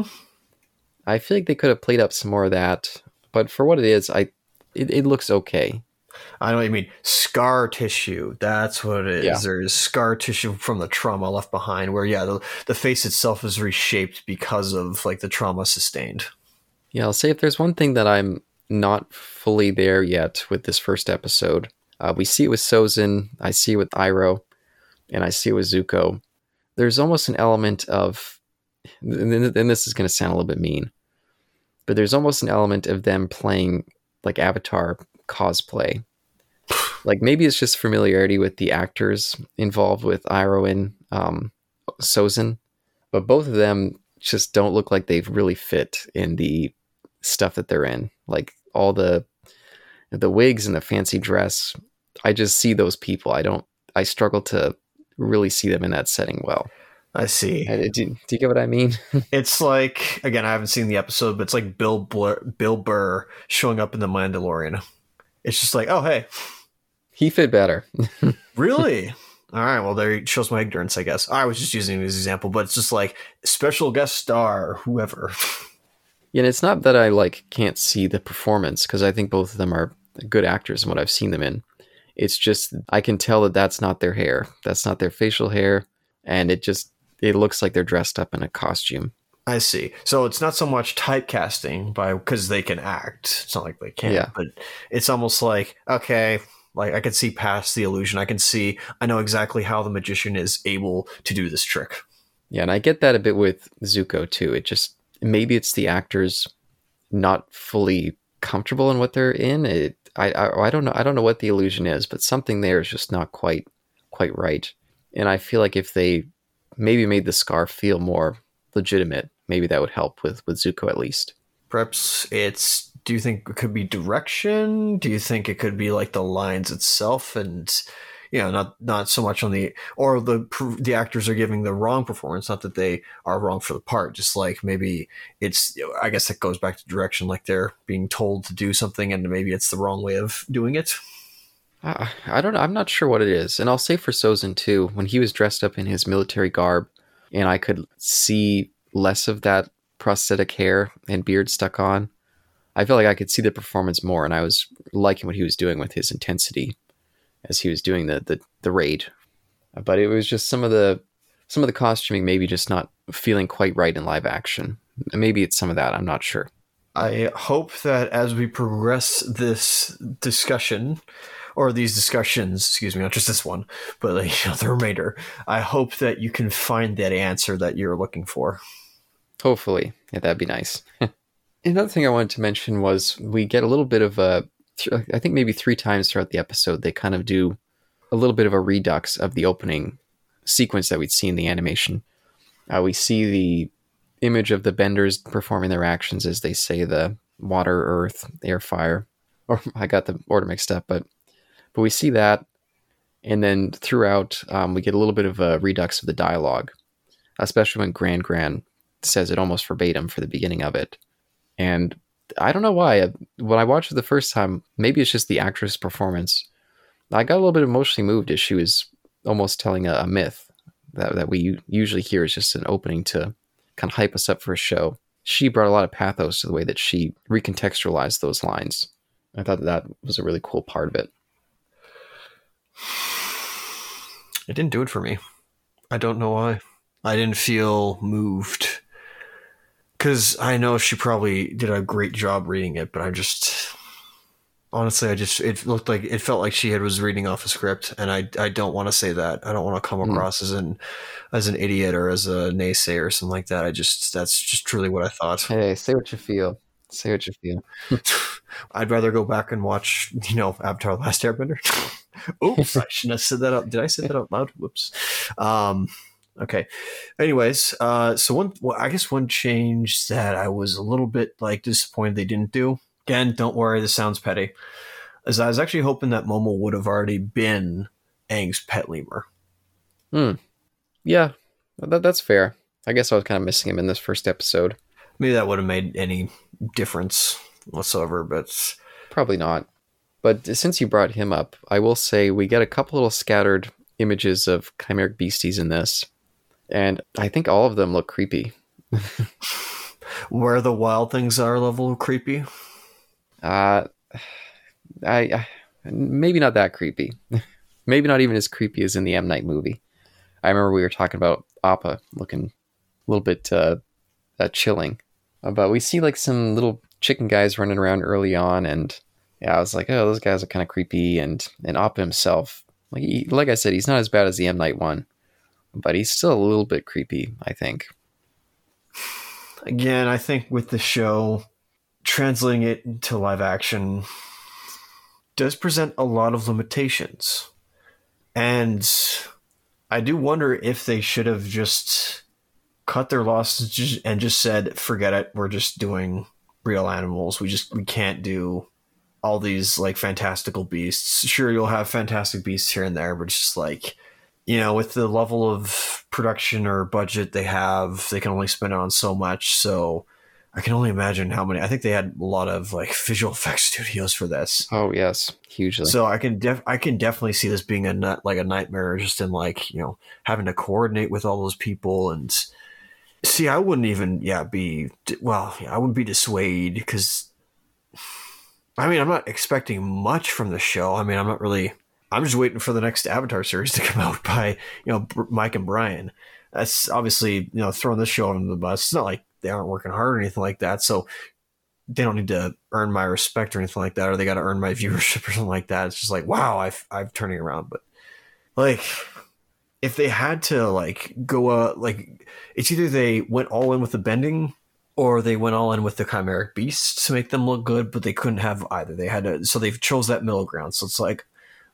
S1: I feel like they could have played up some more of that, but for what it is, I it, it looks okay.
S2: I know what you mean. Scar tissue. That's what it is. Yeah. There is scar tissue from the trauma left behind where, yeah, the, the face itself is reshaped because of like the trauma sustained.
S1: Yeah, I'll say if there's one thing that I'm not fully there yet with this first episode, uh, we see it with Sozin, I see it with Iroh, and I see it with Zuko. There's almost an element of, and this is going to sound a little bit mean, but there's almost an element of them playing like Avatar cosplay. Like maybe it's just familiarity with the actors involved with Iroh and um, Sozin, but both of them just don't look like they've really fit in the stuff that they're in. Like all the the wigs and the fancy dress, I just see those people. I don't. I struggle to really see them in that setting well.
S2: I see.
S1: Do, do you get what I mean?
S2: It's like, again, I haven't seen the episode, but it's like Bill Blur, Bill Burr showing up in The Mandalorian. It's just like, oh, hey.
S1: He fit better.
S2: Really? All right, well, there it shows my ignorance, I guess. I was just using it as an example, but it's just like special guest star, whoever.
S1: Yeah, and it's not that I like can't see the performance, because I think both of them are good actors in what I've seen them in. It's just I can tell that that's not their hair, that's not their facial hair, and it just it looks like they're dressed up in a costume.
S2: I see. So it's not so much typecasting by because they can act. It's not like they can't,
S1: Yeah.
S2: but it's almost like, okay, like I can see past the illusion. I can see, I know exactly how the magician is able to do this trick.
S1: Yeah, and I get that a bit with Zuko too. It just maybe it's the actors not fully comfortable in what they're in. It I, I I don't know I don't know what the illusion is, but something there is just not quite quite right. And I feel like if they maybe made the scar feel more legitimate, maybe that would help with with Zuko at least.
S2: Perhaps it's, do you think it could be direction? Do you think it could be like the lines itself, and you know, not not so much on the, or the the actors are giving the wrong performance, not that they are wrong for the part, just like maybe it's, I guess that goes back to direction, like they're being told to do something and maybe it's the wrong way of doing it.
S1: I, I don't know. I'm not sure what it is. And I'll say for Sozin too, when he was dressed up in his military garb and I could see less of that prosthetic hair and beard stuck on, I felt like I could see the performance more, and I was liking what he was doing with his intensity as he was doing the the, the raid. But it was just some of the some of the costuming maybe just not feeling quite right in live action. Maybe it's some of that. I'm not sure.
S2: I hope that as we progress this discussion, or these discussions, excuse me, not just this one, but like, you know, the remainder, I hope that you can find that answer that you're looking for.
S1: Hopefully. Yeah, that'd be nice. Another thing I wanted to mention was we get a little bit of a, I think maybe three times throughout the episode, they kind of do a little bit of a redux of the opening sequence that we'd see in the animation. Uh, we see the image of the benders performing their actions as they say the water, earth, air, fire. Or I got the order mixed up, but but we see that. And then throughout, um, we get a little bit of a redux of the dialogue, especially when Grand Grand says it almost verbatim for the beginning of it. And I don't know why. When I watched it the first time, maybe it's just the actress' performance, I got a little bit emotionally moved as she was almost telling a, a myth that, that we usually hear is just an opening to kind of hype us up for a show. She brought a lot of pathos to the way that she recontextualized those lines. I thought that, that was a really cool part of it.
S2: It didn't do it for me. I don't know why. I didn't feel moved. Because I know she probably did a great job reading it, but I just... Honestly, I just... It looked like... It felt like she had was reading off a script, and I I don't want to say that. I don't want to come across mm. as an as an idiot or as a naysayer or something like that. I just... That's just truly what I thought.
S1: Hey, say what you feel. Say what you feel.
S2: I'd rather go back and watch, you know, Avatar: The Last Airbender. Oops, I shouldn't have said that out. Did I say that out loud? Whoops. Um, okay. Anyways, uh, so one, well, I guess one change that I was a little bit like disappointed they didn't do. Again, don't worry, this sounds petty. As I was actually hoping that Momo would have already been Aang's pet lemur.
S1: Hmm. Yeah, that, that's fair. I guess I was kind of missing him in this first episode.
S2: Maybe that would have made any difference whatsoever, but
S1: probably not. But since you brought him up, I will say we get a couple little scattered images of chimeric beasties in this, and I think all of them look creepy.
S2: Where the wild things are level creepy?
S1: Uh, I, I maybe not that creepy. Maybe not even as creepy as in the M. Night movie. I remember we were talking about Appa looking a little bit uh, uh, chilling. Uh, but we see like some little chicken guys running around early on, and yeah, I was like, oh, those guys are kind of creepy. And and Appa himself, like he, like I said, he's not as bad as the M. Night one, but he's still a little bit creepy, I think.
S2: Again, I think with the show, translating it into live action does present a lot of limitations. And I do wonder if they should have just cut their losses and just said, forget it, we're just doing real animals. We just we can't do all these like fantastical beasts. Sure, you'll have fantastic beasts here and there, but it's just like, you know, with the level of production or budget they have, they can only spend it on so much. So I can only imagine how many. I think they had a lot of like visual effects studios for this.
S1: Oh yes, hugely.
S2: So I can def- I can definitely see this being a nut like a nightmare, just in like, you know, having to coordinate with all those people. And see, I wouldn't even yeah be well, yeah, I wouldn't be dissuaded because I mean I'm not expecting much from the show. I mean I'm not really. I'm just waiting for the next Avatar series to come out by, you know, Mike and Brian. That's obviously, you know, throwing this show under the bus. It's not like they aren't working hard or anything like that. So they don't need to earn my respect or anything like that, or they got to earn my viewership or something like that. It's just like, wow, I've, I'm turning around. But like, if they had to like go, uh, like it's either they went all in with the bending or they went all in with the chimeric beasts to make them look good, but they couldn't have either. They had to, so they've chose that middle ground. So it's like,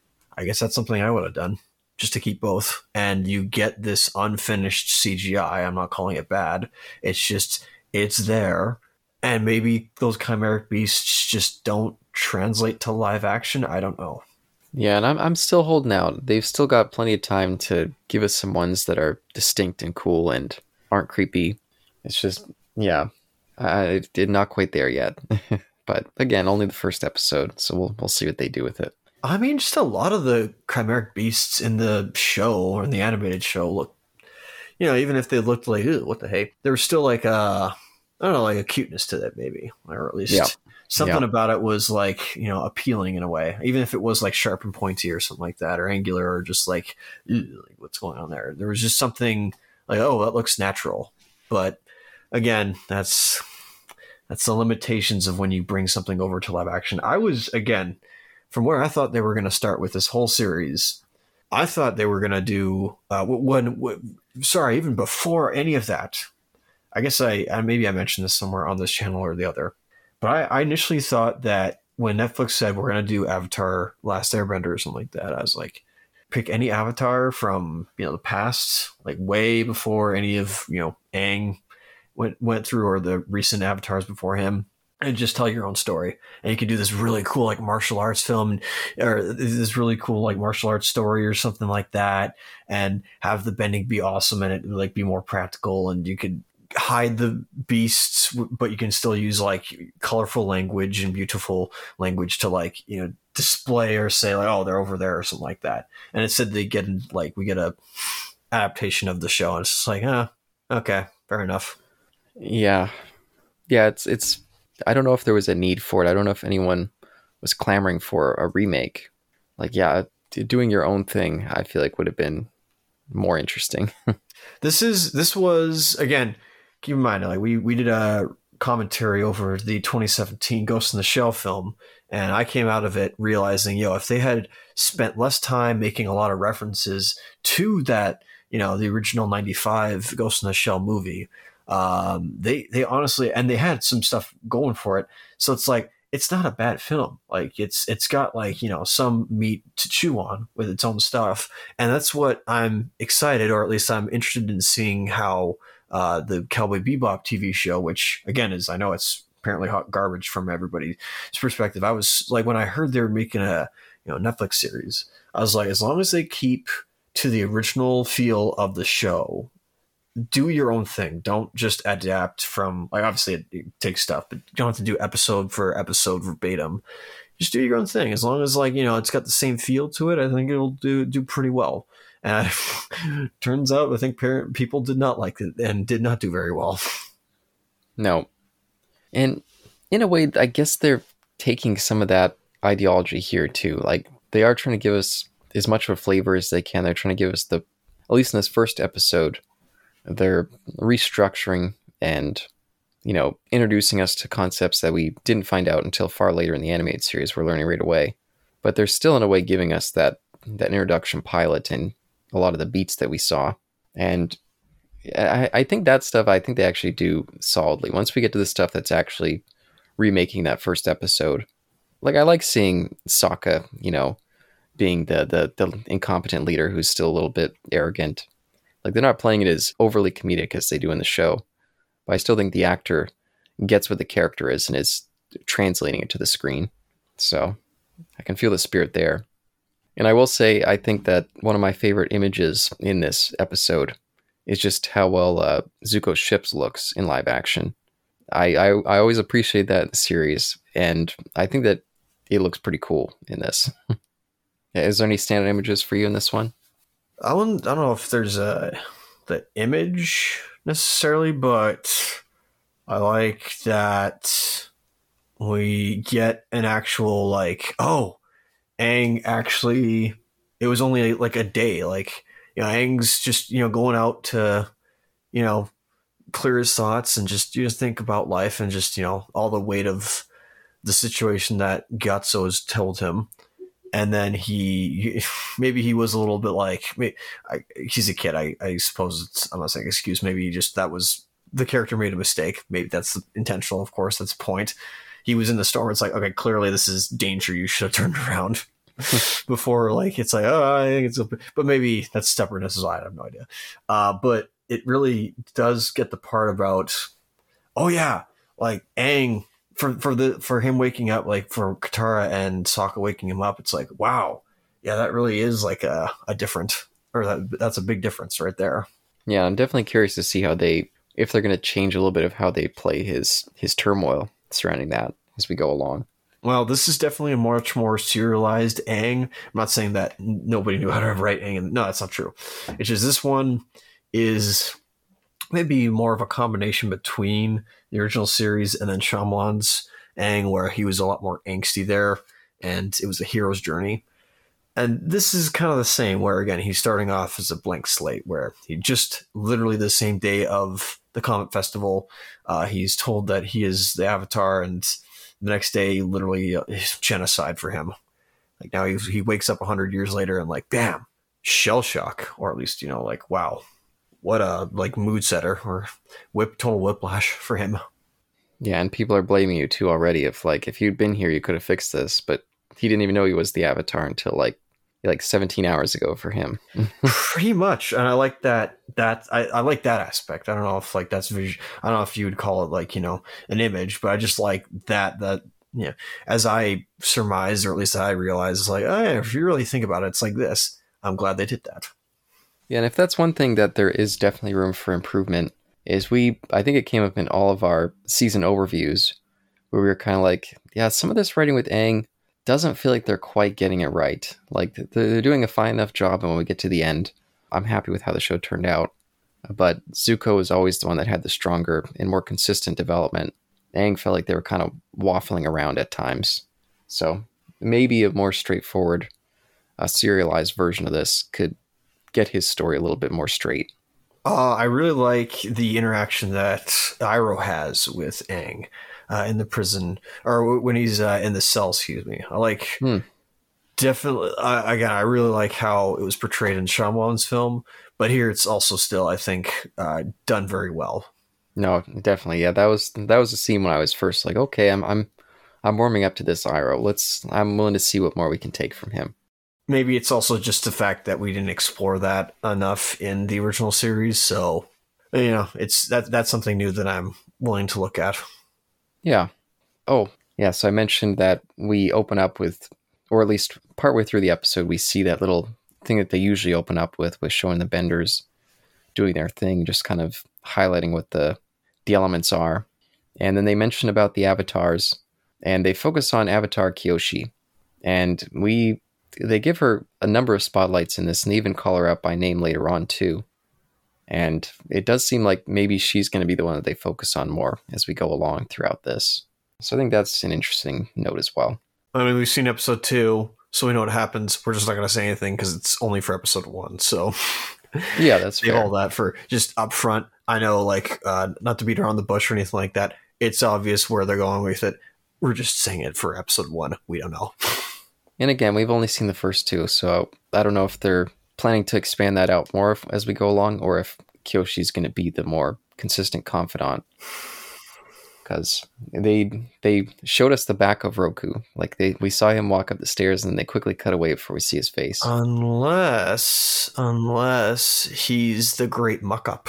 S2: I guess that's something I would have done just to keep both. And you get this unfinished C G I. I'm not calling it bad. It's just, it's there. And maybe those chimeric beasts just don't translate to live action. I don't know.
S1: Yeah, and I'm I'm still holding out. They've still got plenty of time to give us some ones that are distinct and cool and aren't creepy. It's just, yeah, I did not quite there yet. But again, only the first episode, so we'll we'll see what they do with it.
S2: I mean, just a lot of the chimeric beasts in the show or in the animated show look, you know, even if they looked like, ew, what the heck, there was still like a, I don't know, like a cuteness to that maybe, or at least yeah. something yeah. about it was like, you know, appealing in a way, even if it was like sharp and pointy or something like that, or angular, or just like, ew, like what's going on there? There was just something like, oh, that looks natural. But again, that's, that's the limitations of when you bring something over to live action. I was, again, from where I thought they were going to start with this whole series, I thought they were going to do uh, when, when. Sorry, even before any of that. I guess I, I maybe I mentioned this somewhere on this channel or the other, but I, I initially thought that when Netflix said we're going to do Avatar: Last Airbender or something like that, I was like, pick any Avatar from, you know, the past, like way before any of, you know, Aang went went through, or the recent Avatars before him. And just tell your own story. And you could do this really cool, like, martial arts film, or this really cool, like, martial arts story or something like that, and have the bending be awesome and it, like, be more practical. And you could hide the beasts, but you can still use, like, colorful language and beautiful language to, like, you know, display or say, like, oh, they're over there or something like that. And it said they get, like, we get a adaptation of the show. And it's just like, oh, okay, fair enough.
S1: Yeah. Yeah, it's, it's, I don't know if there was a need for it. I don't know if anyone was clamoring for a remake. Like, yeah, doing your own thing, I feel like would have been more interesting.
S2: This is, this was, again, keep in mind, like we, we did a commentary over the twenty seventeen Ghost in the Shell film. And I came out of it realizing, yo, if they had spent less time making a lot of references to that, you know, the original ninety-five Ghost in the Shell movie, Um, they, they honestly, and they had some stuff going for it. So it's like, it's not a bad film. Like it's, it's got like, you know, some meat to chew on with its own stuff. And that's what I'm excited, or at least I'm interested in seeing how, uh, the Cowboy Bebop T V show, which again is, I know it's apparently hot garbage from everybody's perspective. I was like, when I heard they were making a, you know, Netflix series, I was like, as long as they keep to the original feel of the show, do your own thing. Don't just adapt from, like, obviously it, it takes stuff, but you don't have to do episode for episode verbatim. Just do your own thing. As long as, like, you know, it's got the same feel to it, I think it'll do do pretty well. And turns out, I think parent people did not like it and did not do very well.
S1: No. And in a way, I guess they're taking some of that ideology here too. Like, they are trying to give us as much of a flavor as they can. They're trying to give us the, at least in this first episode, they're restructuring and, you know, introducing us to concepts that we didn't find out until far later in the animated series. We're learning right away, but they're still in a way giving us that, that introduction pilot and a lot of the beats that we saw. And I, I think that stuff, I think they actually do solidly. Once we get to the stuff that's actually remaking that first episode, like, I like seeing Sokka, you know, being the, the, the incompetent leader who's still a little bit arrogant. Like, they're not playing it as overly comedic as they do in the show, but I still think the actor gets what the character is and is translating it to the screen. So I can feel the spirit there. And I will say, I think that one of my favorite images in this episode is just how well uh, Zuko's ship looks in live action. I, I I always appreciate that in the series, and I think that it looks pretty cool in this. Yeah, is there any standout images for you in this one?
S2: I wouldn't, I don't know if there's a the image necessarily, but I like that we get an actual like, oh, Aang actually, it was only like a day, like, you know, Aang's just, you know, going out to, you know, clear his thoughts and just, you just think about life and just, you know, all the weight of the situation that Gyatso has told him. And then he, maybe he was a little bit like, I, he's a kid. I, I suppose it's, I'm not saying excuse. Maybe he just, that was, the character made a mistake. Maybe that's intentional. Of course, that's the point. He was in the storm. It's like, okay, clearly this is danger. You should have turned around before. Like, it's like, oh, I think it's, a, but maybe that's stubbornness as well. I have no idea. Uh, but it really does get the part about, oh yeah, like Aang, for for the for him waking up, like for Katara and Sokka waking him up, it's like, wow, yeah, that really is like a, a different, or that that's a big difference right there.
S1: Yeah, I'm definitely curious to see how they, if they're going to change a little bit of how they play his his turmoil surrounding that as we go along.
S2: Well, this is definitely a much more serialized Aang. I'm not saying that nobody knew how to write Aang. No, that's not true. It's just this one is maybe more of a combination between the original series and then Shyamalan's Aang, where he was a lot more angsty there, and it was a hero's journey. And this is kind of the same, where again, he's starting off as a blank slate, where he just literally the same day of the Comet Festival, uh, he's told that he is the Avatar, and the next day, literally, uh, genocide for him. Like now he, he wakes up a hundred years later and like, bam, shell shock, or at least, you know, like, wow, what a like mood setter or whip total whiplash for him.
S1: Yeah, and people are blaming you too already. If like if you'd been here, you could have fixed this, but he didn't even know he was the Avatar until like like seventeen hours ago for him.
S2: Pretty much, and I like that. That I, I like that aspect. I don't know if like that's vision. I don't know if you would call it like, you know, an image, but I just like that. That yeah, as I surmise, or at least I realize, it's like, oh yeah, if you really think about it, it's like this. I'm glad they did that.
S1: Yeah, and if that's one thing that there is definitely room for improvement, is we, I think it came up in all of our season overviews, where we were kind of like, yeah, some of this writing with Aang doesn't feel like they're quite getting it right. Like, they're doing a fine enough job, and when we get to the end, I'm happy with how the show turned out. But Zuko is always the one that had the stronger and more consistent development. Aang felt like they were kind of waffling around at times. So maybe a more straightforward, uh, serialized version of this could get his story a little bit more straight.
S2: Uh, I really like the interaction that Iroh has with Aang uh, in the prison, or when he's uh, in the cell, excuse me. I like, hmm. definitely, uh, again, I really like how it was portrayed in Shyamalan's film, but here it's also still, I think, uh, done very well.
S1: No, definitely. Yeah, that was that was a scene when I was first like, okay, I'm I'm I'm warming up to this Iroh. Let's I'm willing to see what more we can take from him.
S2: Maybe it's also just the fact that we didn't explore that enough in the original series, so you know, it's that that's something new that I'm willing to look at.
S1: Yeah. Oh, yeah. So I mentioned that we open up with, or at least partway through the episode, we see that little thing that they usually open up with, with showing the Benders doing their thing, just kind of highlighting what the the elements are, and then they mention about the avatars, and they focus on Avatar Kyoshi, and we. They give her a number of spotlights in this, and they even call her out by name later on too. And it does seem like maybe she's going to be the one that they focus on more as we go along throughout this. So I think that's an interesting note as well.
S2: I mean, we've seen episode two, so we know what happens. We're just not going to say anything because it's only for episode one. So
S1: yeah, that's fair.
S2: All that for just up front. I know, like, uh, not to beat around the bush or anything like that. It's obvious where they're going with it. We're just saying it for episode one. We don't know.
S1: And again, we've only seen the first two, so I don't know if they're planning to expand that out more as we go along, or if Kyoshi's going to be the more consistent confidant. Because they they showed us the back of Roku. Like, they we saw him walk up the stairs, and then they quickly cut away before we see his face.
S2: Unless, unless he's the great muck-up.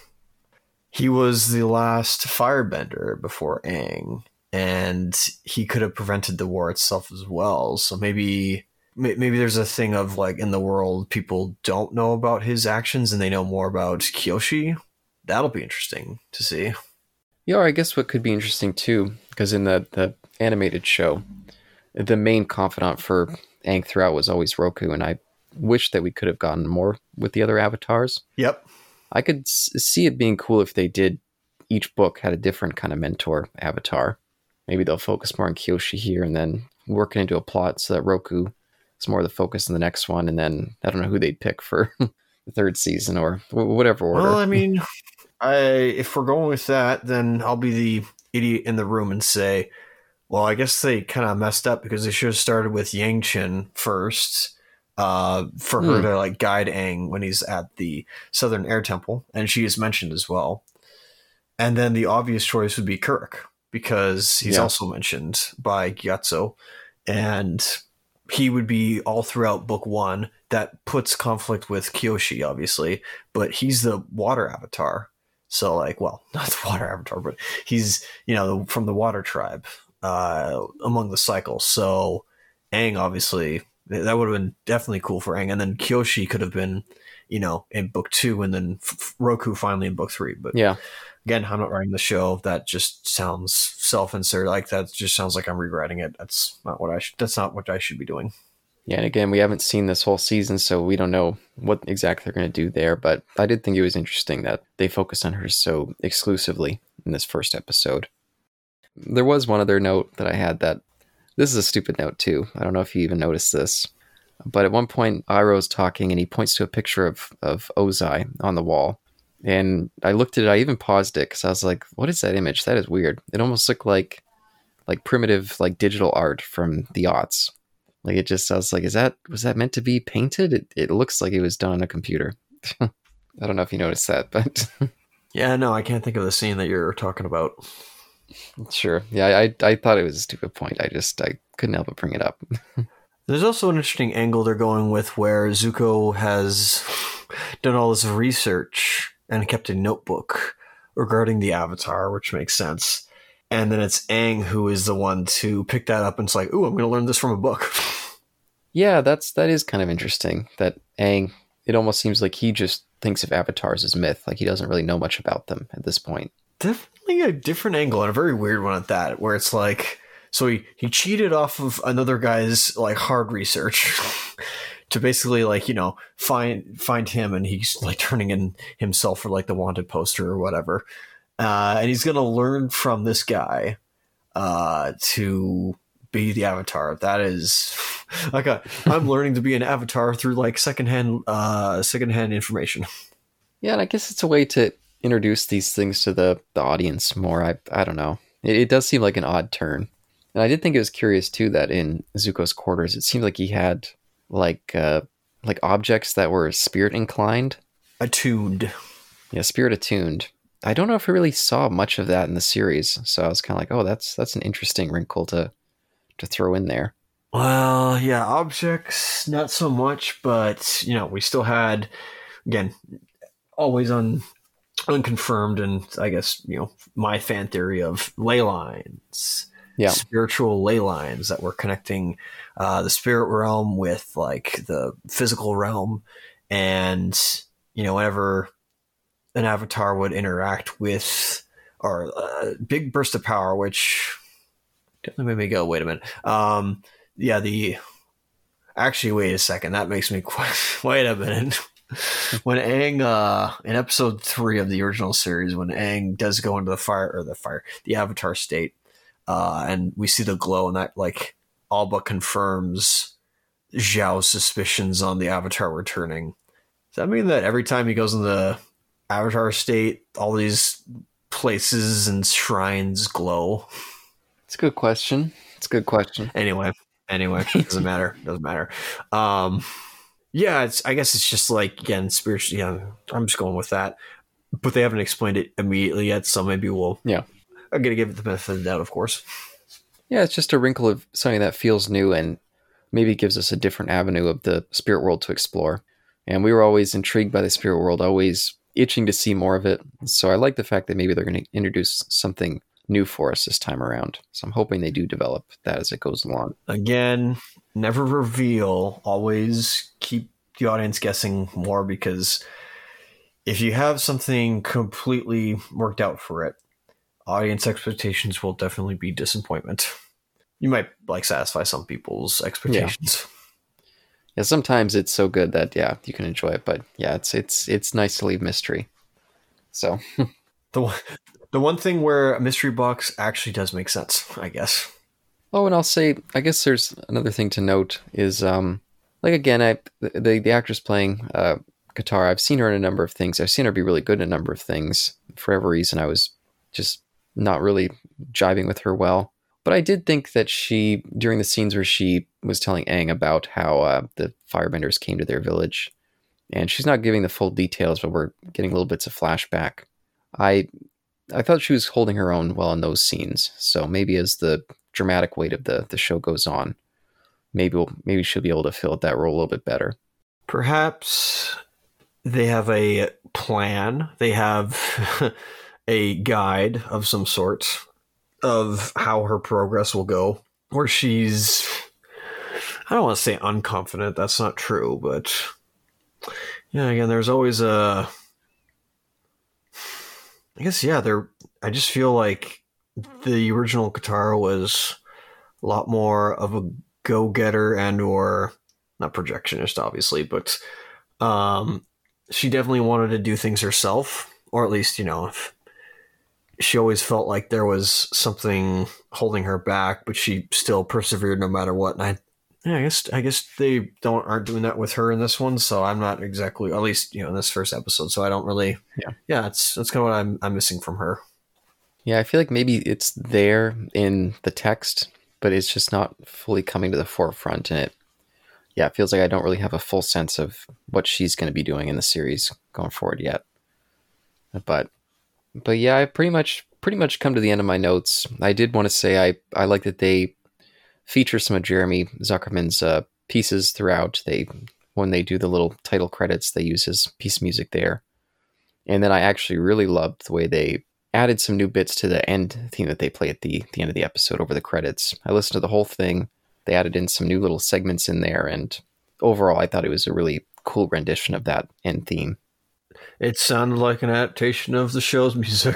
S2: He was the last firebender before Aang. And he could have prevented the war itself as well. So maybe maybe there's a thing of like in the world people don't know about his actions and they know more about Kyoshi. That'll be interesting to see.
S1: Yeah, or I guess what could be interesting too, because in the, the animated show, the main confidant for Aang throughout was always Roku, and I wish that we could have gotten more with the other avatars.
S2: Yep.
S1: I could s- see it being cool if they did, each book had a different kind of mentor avatar. Maybe they'll focus more on Kyoshi here and then work it into a plot so that Roku is more of the focus in the next one. And then I don't know who they'd pick for the third season or w- whatever order.
S2: Well, I mean, I if we're going with that, then I'll be the idiot in the room and say, well, I guess they kind of messed up because they should have started with Yang Chen first uh, for her
S1: Hmm.
S2: to like guide Aang when he's at the Southern Air Temple. And she is mentioned as well. And then the obvious choice would be Kirk because he's
S1: Yeah.
S2: also mentioned by Gyatso. And he would be all throughout book one. That puts conflict with Kyoshi, obviously, but he's the water avatar. So, like, well, not the water avatar, but he's, you know, from the water tribe uh, among the cycles. So, Aang, obviously, that would have been definitely cool for Aang. And then Kyoshi could have been, you know, in book two, and then F- Roku finally in book three. But
S1: Yeah.
S2: again, I'm not writing the show. That just sounds self-insert. Like that just sounds like I'm rewriting it. That's not what I. Sh- that's not what I should be doing.
S1: Yeah, and again, we haven't seen this whole season, so we don't know what exactly they're going to do there. But I did think it was interesting that they focused on her so exclusively in this first episode. There was one other note that I had that this is a stupid note too. I don't know if you even noticed this, but at one point, Iroh's talking and he points to a picture of of Ozai on the wall, and I looked at it. I even paused it because I was like, "What is that image? That is weird." It almost looked like like primitive like digital art from the aughts. Like it just, I was like, is that, was that meant to be painted? It, it looks like it was done on a computer. I don't know if you noticed that, but
S2: Yeah, no, I can't think of the scene that you're talking about.
S1: sure. Yeah, I, I thought it was a stupid point. I just, I couldn't help but bring it up.
S2: There's also an interesting angle they're going with where Zuko has done all this research and kept a notebook regarding the Avatar, which makes sense. And then it's Aang who is the one to pick that up and it's like, ooh, I'm going to learn this from a book.
S1: Yeah, that's, that is kind of interesting that Aang, it almost seems like he just thinks of avatars as myth. Like he doesn't really know much about them at this point.
S2: Definitely a different angle and a very weird one at that, where it's like, so he, he cheated off of another guy's like hard research to basically like, you know, find find him, and he's like turning in himself for like the wanted poster or whatever. Uh, and he's going to learn from this guy uh, to be the Avatar. That is like a, I'm learning to be an Avatar through like secondhand uh, secondhand information.
S1: Yeah, and I guess it's a way to introduce these things to the, the audience more. I I don't know. It, it does seem like an odd turn. And I did think it was curious too that in Zuko's quarters, it seemed like he had like uh, like objects that were spirit inclined.
S2: Attuned.
S1: Yeah, spirit attuned. I don't know if we really saw much of that in the series, so I was kind of like, oh, that's that's an interesting wrinkle to to throw in there.
S2: Well, yeah, objects, not so much, but, you know, we still had, again, always un, unconfirmed, and I guess, you know, my fan theory of ley lines.
S1: Yeah.
S2: Spiritual ley lines that were connecting uh, the spirit realm with, like, the physical realm. And, you know, whenever an avatar would interact with, or a big burst of power, which definitely made me go, wait a minute. Um, yeah, the actually, wait a second. That makes me quite, wait a minute. When Aang, uh, in episode three of the original series, when Aang does go into the fire or the fire, the Avatar state, uh, and we see the glow, and that like all but confirms Zhao's suspicions on the Avatar returning. Does that mean that every time he goes in the Avatar state, all these places and shrines glow?
S1: It's a good question. It's a good question.
S2: Anyway, anyway, doesn't matter. Doesn't matter. Um, yeah, it's. I guess it's just like, again, spiritual. Yeah, I'm just going with that. But they haven't explained it immediately yet, so maybe we'll.
S1: Yeah.
S2: I'm gonna give it the benefit of the doubt, of course.
S1: Yeah, it's just a wrinkle of something that feels new and maybe gives us a different avenue of the spirit world to explore. And we were always intrigued by the spirit world, always itching to see more of it. So I like the fact that maybe they're going to introduce something new for us this time around. So I'm hoping they do develop that as it goes along.
S2: Again, never reveal. Always keep the audience guessing more, because if you have something completely worked out for it, audience expectations will definitely be disappointment. You might like satisfy some people's expectations.
S1: Yeah. yeah, sometimes it's so good that yeah, you can enjoy it, but yeah, it's it's it's nice to leave mystery. So
S2: the one, the one thing where a mystery box actually does make sense, I guess.
S1: Oh, and I'll say, I guess there's another thing to note is, um, like again, I the the actress playing uh, Katara, I've seen her in a number of things. I've seen her be really good in a number of things. For whatever reason, I was just not really jiving with her well. But I did think that she, during the scenes where she was telling Aang about how uh, the firebenders came to their village, and she's not giving the full details, but we're getting little bits of flashback. I I thought she was holding her own well in those scenes. So maybe as the dramatic weight of the, the show goes on, maybe we'll, maybe she'll be able to fill out that role a little bit better.
S2: Perhaps they have a plan. They have a guide of some sort of how her progress will go, where she's, I don't want to say unconfident. That's not true, but yeah, again, there's always a, I guess, yeah, there, I just feel like the original Katara was a lot more of a go-getter and or not projectionist, obviously, but um, she definitely wanted to do things herself, or at least, you know, if she always felt like there was something holding her back, but she still persevered no matter what. And I, yeah, I guess, I guess they don't aren't doing that with her in this one, so I'm not exactly, at least, you know, in this first episode. So I don't really,
S1: yeah,
S2: yeah, that's that's kind of what I'm I'm missing from her.
S1: Yeah, I feel like maybe it's there in the text, but it's just not fully coming to the forefront. And it, yeah, it feels like I don't really have a full sense of what she's going to be doing in the series going forward yet. But, but yeah, I pretty much pretty much come to the end of my notes. I did want to say I I like that they feature some of Jeremy Zuckerman's uh, pieces throughout. They when they do the little title credits, they use his piece of music there. And then I actually really loved the way they added some new bits to the end theme that they play at the, the end of the episode over the credits. I listened to the whole thing. They added in some new little segments in there, and overall, I thought it was a really cool rendition of that end theme.
S2: It sounded like an adaptation of the show's music.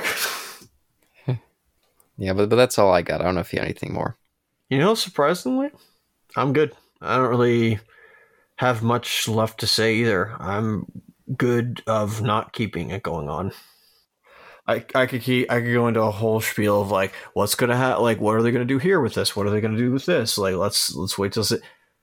S1: Yeah, but, but that's all I got. I don't know if you have anything more.
S2: You know, surprisingly, I'm good. I don't really have much left to say either. I'm good of not keeping it going on. I, I could keep I could go into a whole spiel of like what's gonna happen, like what are they gonna do here with this? What are they gonna do with this? Like let's let's wait till it.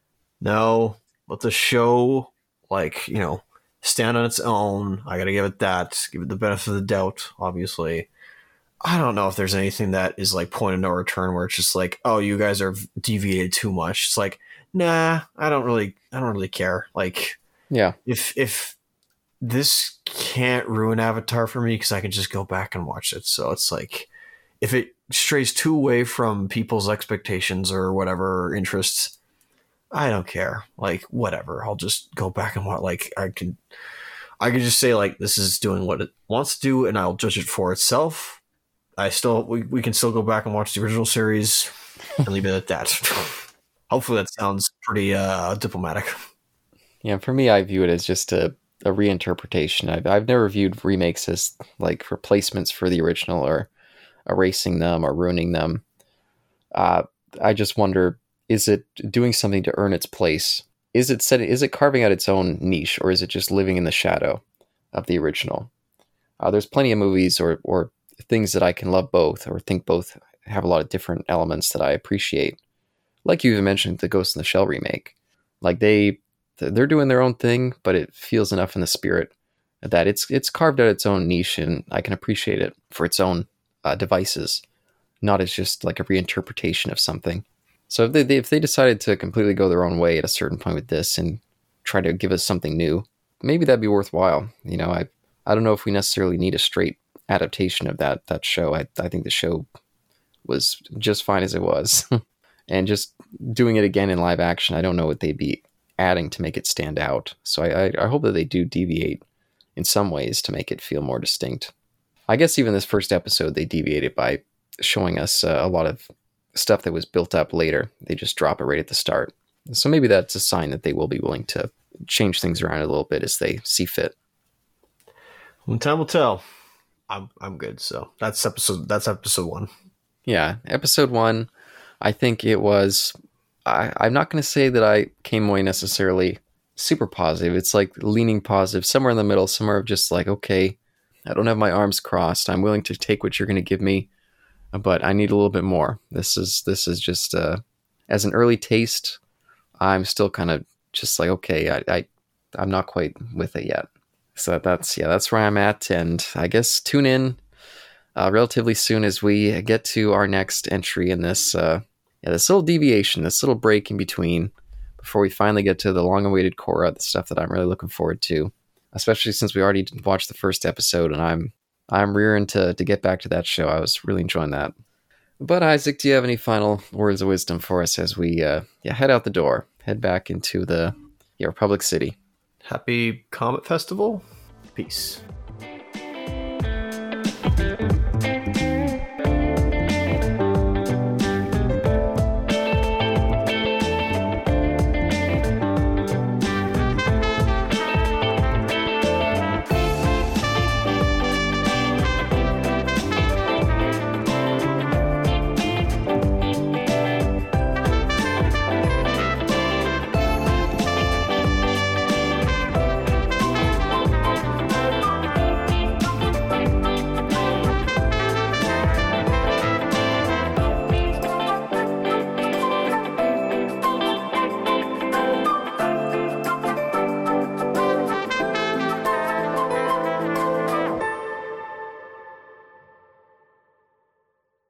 S2: No, let the show like you know stand on its own. I gotta give it that, give it the benefit of the doubt. Obviously, I don't know if there's anything that is like point of no return where it's just like, oh, you guys are deviated too much. It's like, nah, I don't really I don't really care. Like,
S1: yeah,
S2: if if this can't ruin Avatar for me because I can just go back and watch it. So it's like, if it strays too away from people's expectations or whatever interests, I don't care. Like, whatever. I'll just go back and watch. Like, I can, I can just say like, this is doing what it wants to do, and I'll judge it for itself. I still, we, we can still go back and watch the original series and leave it at that. Hopefully that sounds pretty uh, diplomatic.
S1: Yeah, for me, I view it as just a a reinterpretation. I've I've never viewed remakes as like replacements for the original or erasing them or ruining them. Uh, I just wonder: is it doing something to earn its place? Is it setting? Is it carving out its own niche, or is it just living in the shadow of the original? Uh, there's plenty of movies or or things that I can love both or think both have a lot of different elements that I appreciate. Like you even mentioned, the Ghost in the Shell remake. Like they. They're doing their own thing, but it feels enough in the spirit that it's it's carved out its own niche, and I can appreciate it for its own uh, devices, not as just like a reinterpretation of something. So if they, they if they decided to completely go their own way at a certain point with this and try to give us something new, maybe that'd be worthwhile. You know, I I don't know if we necessarily need a straight adaptation of that that show. I I think the show was just fine as it was, and just doing it again in live action, I don't know what they'd be adding to make it stand out. So I, I, I hope that they do deviate in some ways to make it feel more distinct. I guess even this first episode, they deviated by showing us uh, a lot of stuff that was built up later. They just drop it right at the start. So maybe that's a sign that they will be willing to change things around a little bit as they see fit.
S2: Well, time will tell. I'm I'm good. So that's episode that's episode one.
S1: Yeah, episode one. I think it was. I, I'm not going to say that I came away necessarily super positive. It's like leaning positive, somewhere in the middle, somewhere of just like, okay, I don't have my arms crossed. I'm willing to take what you're going to give me, but I need a little bit more. This is this is just uh, as an early taste. I'm still kind of just like, okay, I, I I'm not quite with it yet. So that's yeah, that's where I'm at, and I guess tune in uh, relatively soon as we get to our next entry in this. Uh, Yeah, this little deviation, this little break in between before we finally get to the long-awaited Korra, the stuff that I'm really looking forward to, especially since we already watched the first episode and I'm I'm rearing to, to get back to that show. I was really enjoying that. But Isaac, do you have any final words of wisdom for us as we uh, yeah head out the door, head back into the yeah, Republic City?
S2: Happy Comet Festival. Peace.